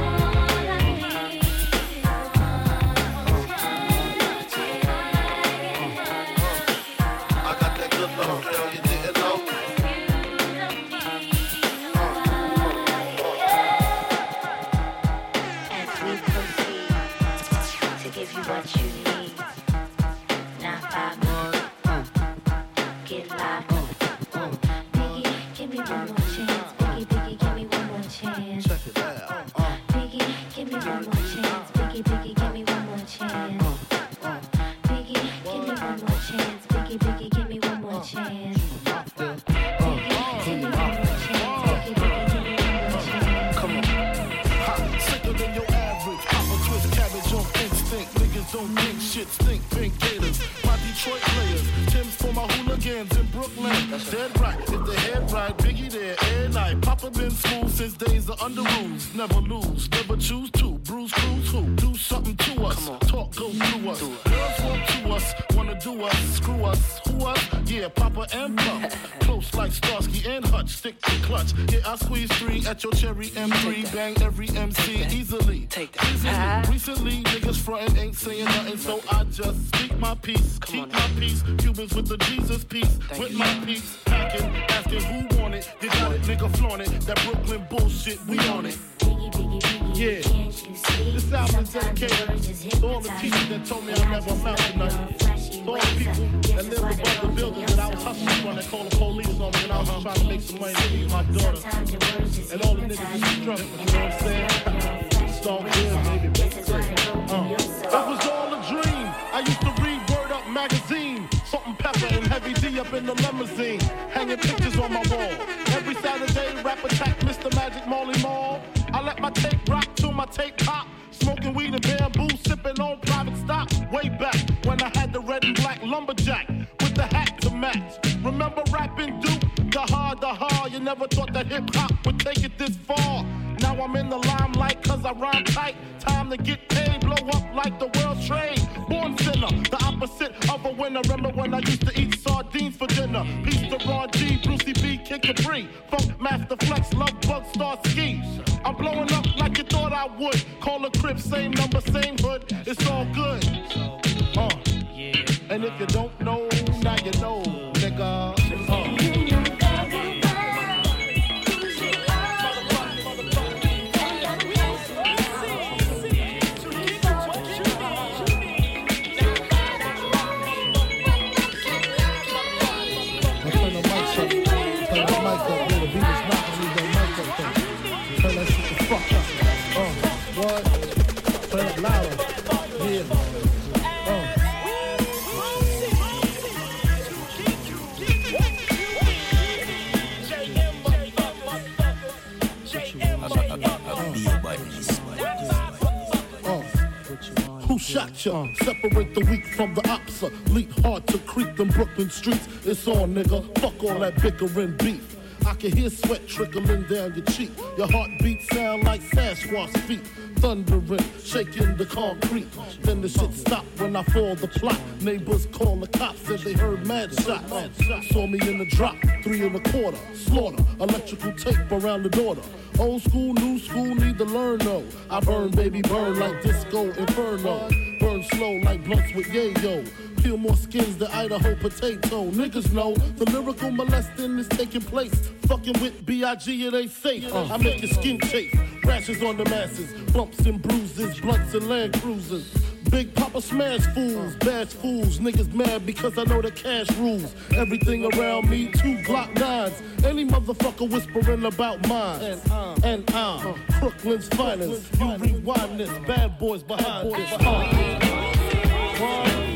Under rules, never lose, never choose to. Bruise, cruise, who? Do something to us. Talk goes through us. Girls want to us, wanna do us, screw us, who us? Yeah, Papa and Pump. Close like Starsky and Hutch, stick to clutch. Yeah, I squeeze three at your cherry M three. Bang every M C easily. Take that. Easily. Recently, niggas frontin' ain't saying nothing, so I just speak my peace. Keep my peace. Cubans with the Jesus peace. With my peace. Packing, asking who want it. You got it, nigga flaunt it. That Brooklyn bullshit, we on it. Yeah, this album is dedicated to all the teachers that told me I never amount to nothing. To all the people that live above the buildings that I was hustling from that called the police on me when I was trying to make some money to feed my daughter. And all the niggas in the struggle, you know what I'm saying? It's all good, baby. Uh, it was all a dream. I used to read Word Up magazine. Salt and Pepper and Heavy D up in the limousine. Hanging pictures on my wall. Every Saturday, rap attack Mister Magic Molly Mall. I let my tape rock till my tape pop. Smoking weed and bamboo, sipping on private stock. Way back when I had the red and black lumberjack with the hat to match. Remember rapping Duke? The hard, the hard. You never thought that hip hop would take it this far. Now I'm in the limelight cause I rhyme tight. Time to get paid, blow up like the world's trade. Born sinner, the opposite of a winner. Remember when I used to eat sardines for dinner? Peace to Ron G, Brucey B, Kid Capri, Funk Master Flex, Love Bug, Star Ski. I'm blowing up like you thought I would. Call a crib, same number, same hood. It's all good. Uh, and if you don't know, now you know, nigga. Uh. Who shot ya? Separate the weak from the ops. Leap hard to creep them Brooklyn streets. It's on, nigga. Fuck all that bickering beef. I can hear sweat trickling down your cheek. Your heartbeat sound like Sasquatch feet. Thundering, shaking the concrete. Then the shit stopped when I fall the plot. Neighbors call the cops, said they heard mad shots. Saw me in the drop, three and a quarter. Slaughter, electrical tape around the daughter. Old school, new school, need to learn though. I burn, baby, burn like disco inferno. Burn slow like blunts with yayo. Peel more skins than Idaho potato. Niggas know the lyrical molesting is taking place. Fucking with B I G, it ain't safe. Uh, I make your skin chafe. Rashes on the masses, bumps and bruises, blunts and land cruisers. Big Papa smash fools, bash fools. Niggas mad because I know the cash rules. Everything around me, two Glock nines. Any motherfucker whispering about mine. And I'm, and I'm Brooklyn's finest. You rewind this, bad boys behind this. Uh,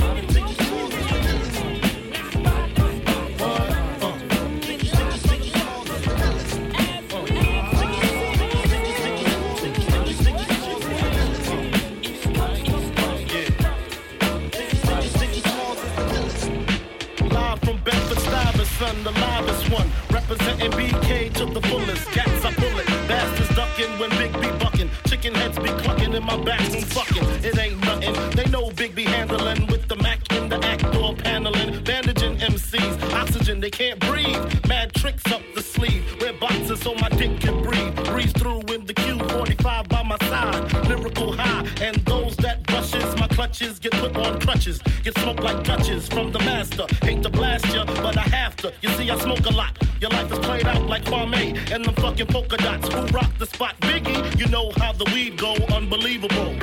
Son, the livest one, representing B K to the fullest. Cats I pull it, bastards ducking when Big B bucking. Chicken heads be clucking in my bathroom fucking. It ain't nothing, they know Big B handling with the Mac in the act door paneling. Bandaging M Cs, oxygen, they can't breathe. Mad tricks up the sleeve, wear boxes so my dick can breathe. Breeze through in the Q forty-five by my side, lyrical high. And those that brushes my clutches get put on crutches. Get smoked like Dutches from the master. Hate to blast ya, but I have to. You see, I smoke a lot. Your life is played out like Kwame and them fucking polka dots. Who rock the spot? Biggie, you know how the weed go. Unbelievable.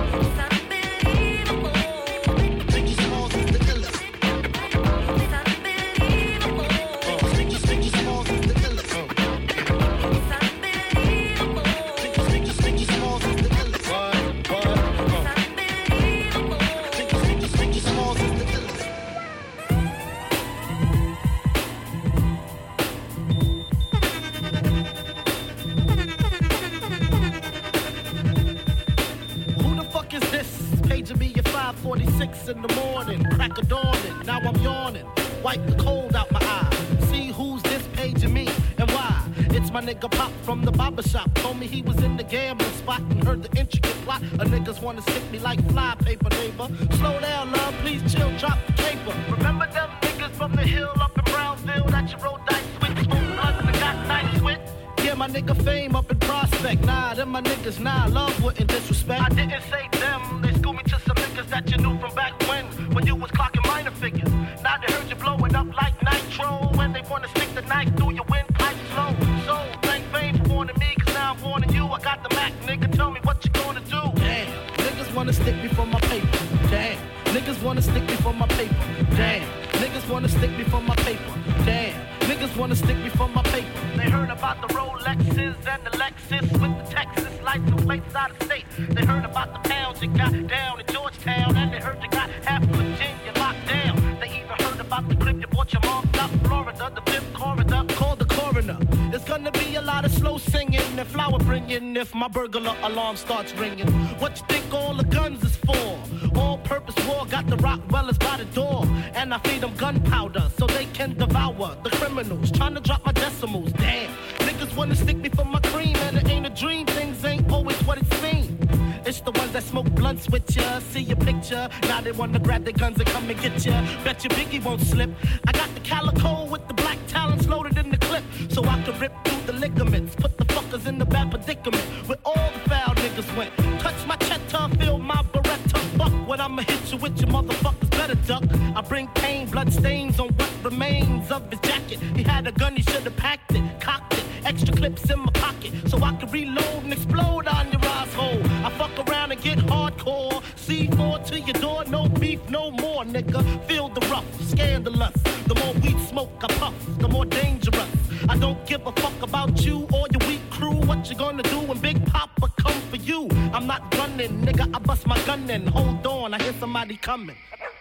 forty-six in the morning, crack a dawning, now I'm yawning. Wipe the cold out my eye. See who's this paging me and why. It's my nigga Pop from the barber shop. Told me he was in the gambling spot and heard the intricate plot. A niggas wanna stick me like fly paper, neighbor. Slow down, love, please chill, drop the caper. Remember them niggas from the hill up in Brownsville that you rolled dice with, smoked blunts and got nice with? Yeah, my nigga Fame up in Prospect. Nah, them my niggas, nah, love wouldn't disrespect. I didn't say them, they schooled me to some niggas that you knew from back when, when you was clocking minor figures. Now they heard you blowing up like nitro, when they wanna stick the knife through your windpipe slow. So, thank Fame for warning me, cause now I'm warning you. I got the Mac, nigga, tell me what you gonna do. Damn, niggas wanna stick me for my paper. Damn, niggas wanna stick me for my paper. Damn, niggas wanna stick me for my paper. Damn, niggas wanna stick me for my paper. They heard about the Rolexes and the Lexus with the Texas license plates out of state. They heard about the pounds you got down in Georgetown, and they heard you got half of Virginia locked down. They even heard about the clip you bought your mom out in Florida, the fifth corridor. Call the coroner. There's gonna be a lot of slow singing and flower bringing if my burglar alarm starts ringing. What you think all the guns is for? All-purpose war got the Rockwellers by the door, and I feed them gunpowder so they can devour the criminals trying to drop my decimals. Damn, niggas wanna stick me for my cream, and it ain't a dream. Things ain't always what it seems. It's the ones that smoke blunts with ya, see your picture. Now they wanna grab their guns and come and get ya. Bet your Biggie won't slip. I got the calico with the black talons loaded in the clip, so I can rip through the ligaments. Put the fuckers in the bad predicament where all the foul niggas went. Touch my cheddar, feel my Beretta. Fuck what I'ma hit you with, your motherfuckers better duck. I bring pain, blood stains on what remains of his jacket. He had a gun, he should've packed it, cocked it. Extra clips in my pocket so I can reload and explode on your asshole. I fuck around and get hardcore. C four to your door, no beef, no more, nigga. Feel the rough, scandalous. The more weed smoke I puff, the more dangerous. I don't give a fuck about you or your weak crew. What you gonna do when Big Papa come for you? I'm not running, nigga, I bust my gun in. Hold on, I hear somebody coming.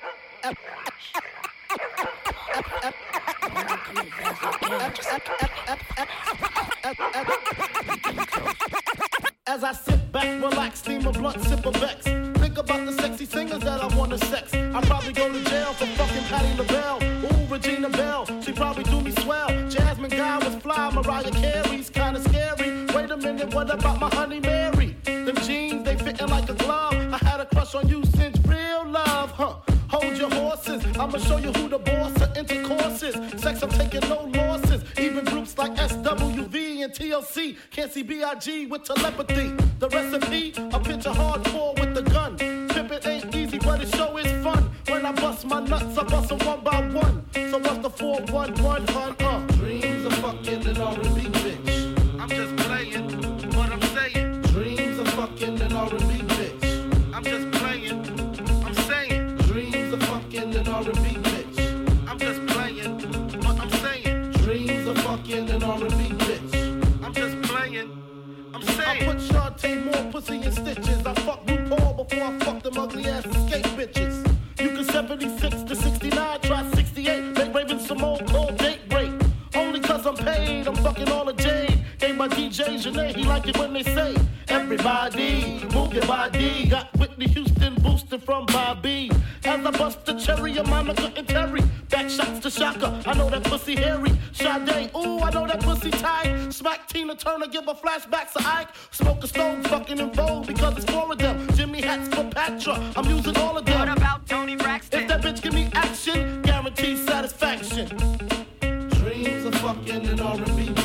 As I sit back, relax, steam a blunt, sip a Vex. Think about the sexy singers that I wanna sex. I probably go to jail for fucking Patti LaBelle. Ooh, Regina Belle, she probably do me swell. Jasmine Guy was fly, Mariah Carey's kinda scary. Wait a minute, what about my honey Mary? Them jeans, they fitting like a glove. I had a crush on you since real love, huh? Hold your horses, I'ma show you who the boss of intercourse is. Sex, I'm taking no losses. Even groups like S W V and T L C can't see B I G with telepathy. The recipe, a picture hardcore with the gun. Pimpin' ain't easy, but it sure is fun. When I bust my nuts, I bust them one by one. So what's the four one one, hun? Uh, dreams of fucking an R and B bitch. I'm just playing what I'm saying. Dreams of fucking an R and B bitch. I'm just playing. ugly ass escape bitches. You can seventy-six to sixty-nine, try sixty-eight, make Raven Simone call date break. Only cause I'm paid, I'm fucking all the jade. Gave my D J Janae, he like it when they say, everybody, move your body. Got Whitney Houston boosted from Bobby. As I bust the cherry of Monica and Terry. Back shots to Shaka, I know that pussy hairy. Sade, ooh, I know that pussy tight. Smack Tina Turner, give her flashbacks to Ike. Smoke a stove, fucking in vogue because it's four of them. Jimmy hats for Patra, I'm using all of them. What about Tony Braxton? If that bitch give me action, guaranteed satisfaction. Dreams of fucking and R and B.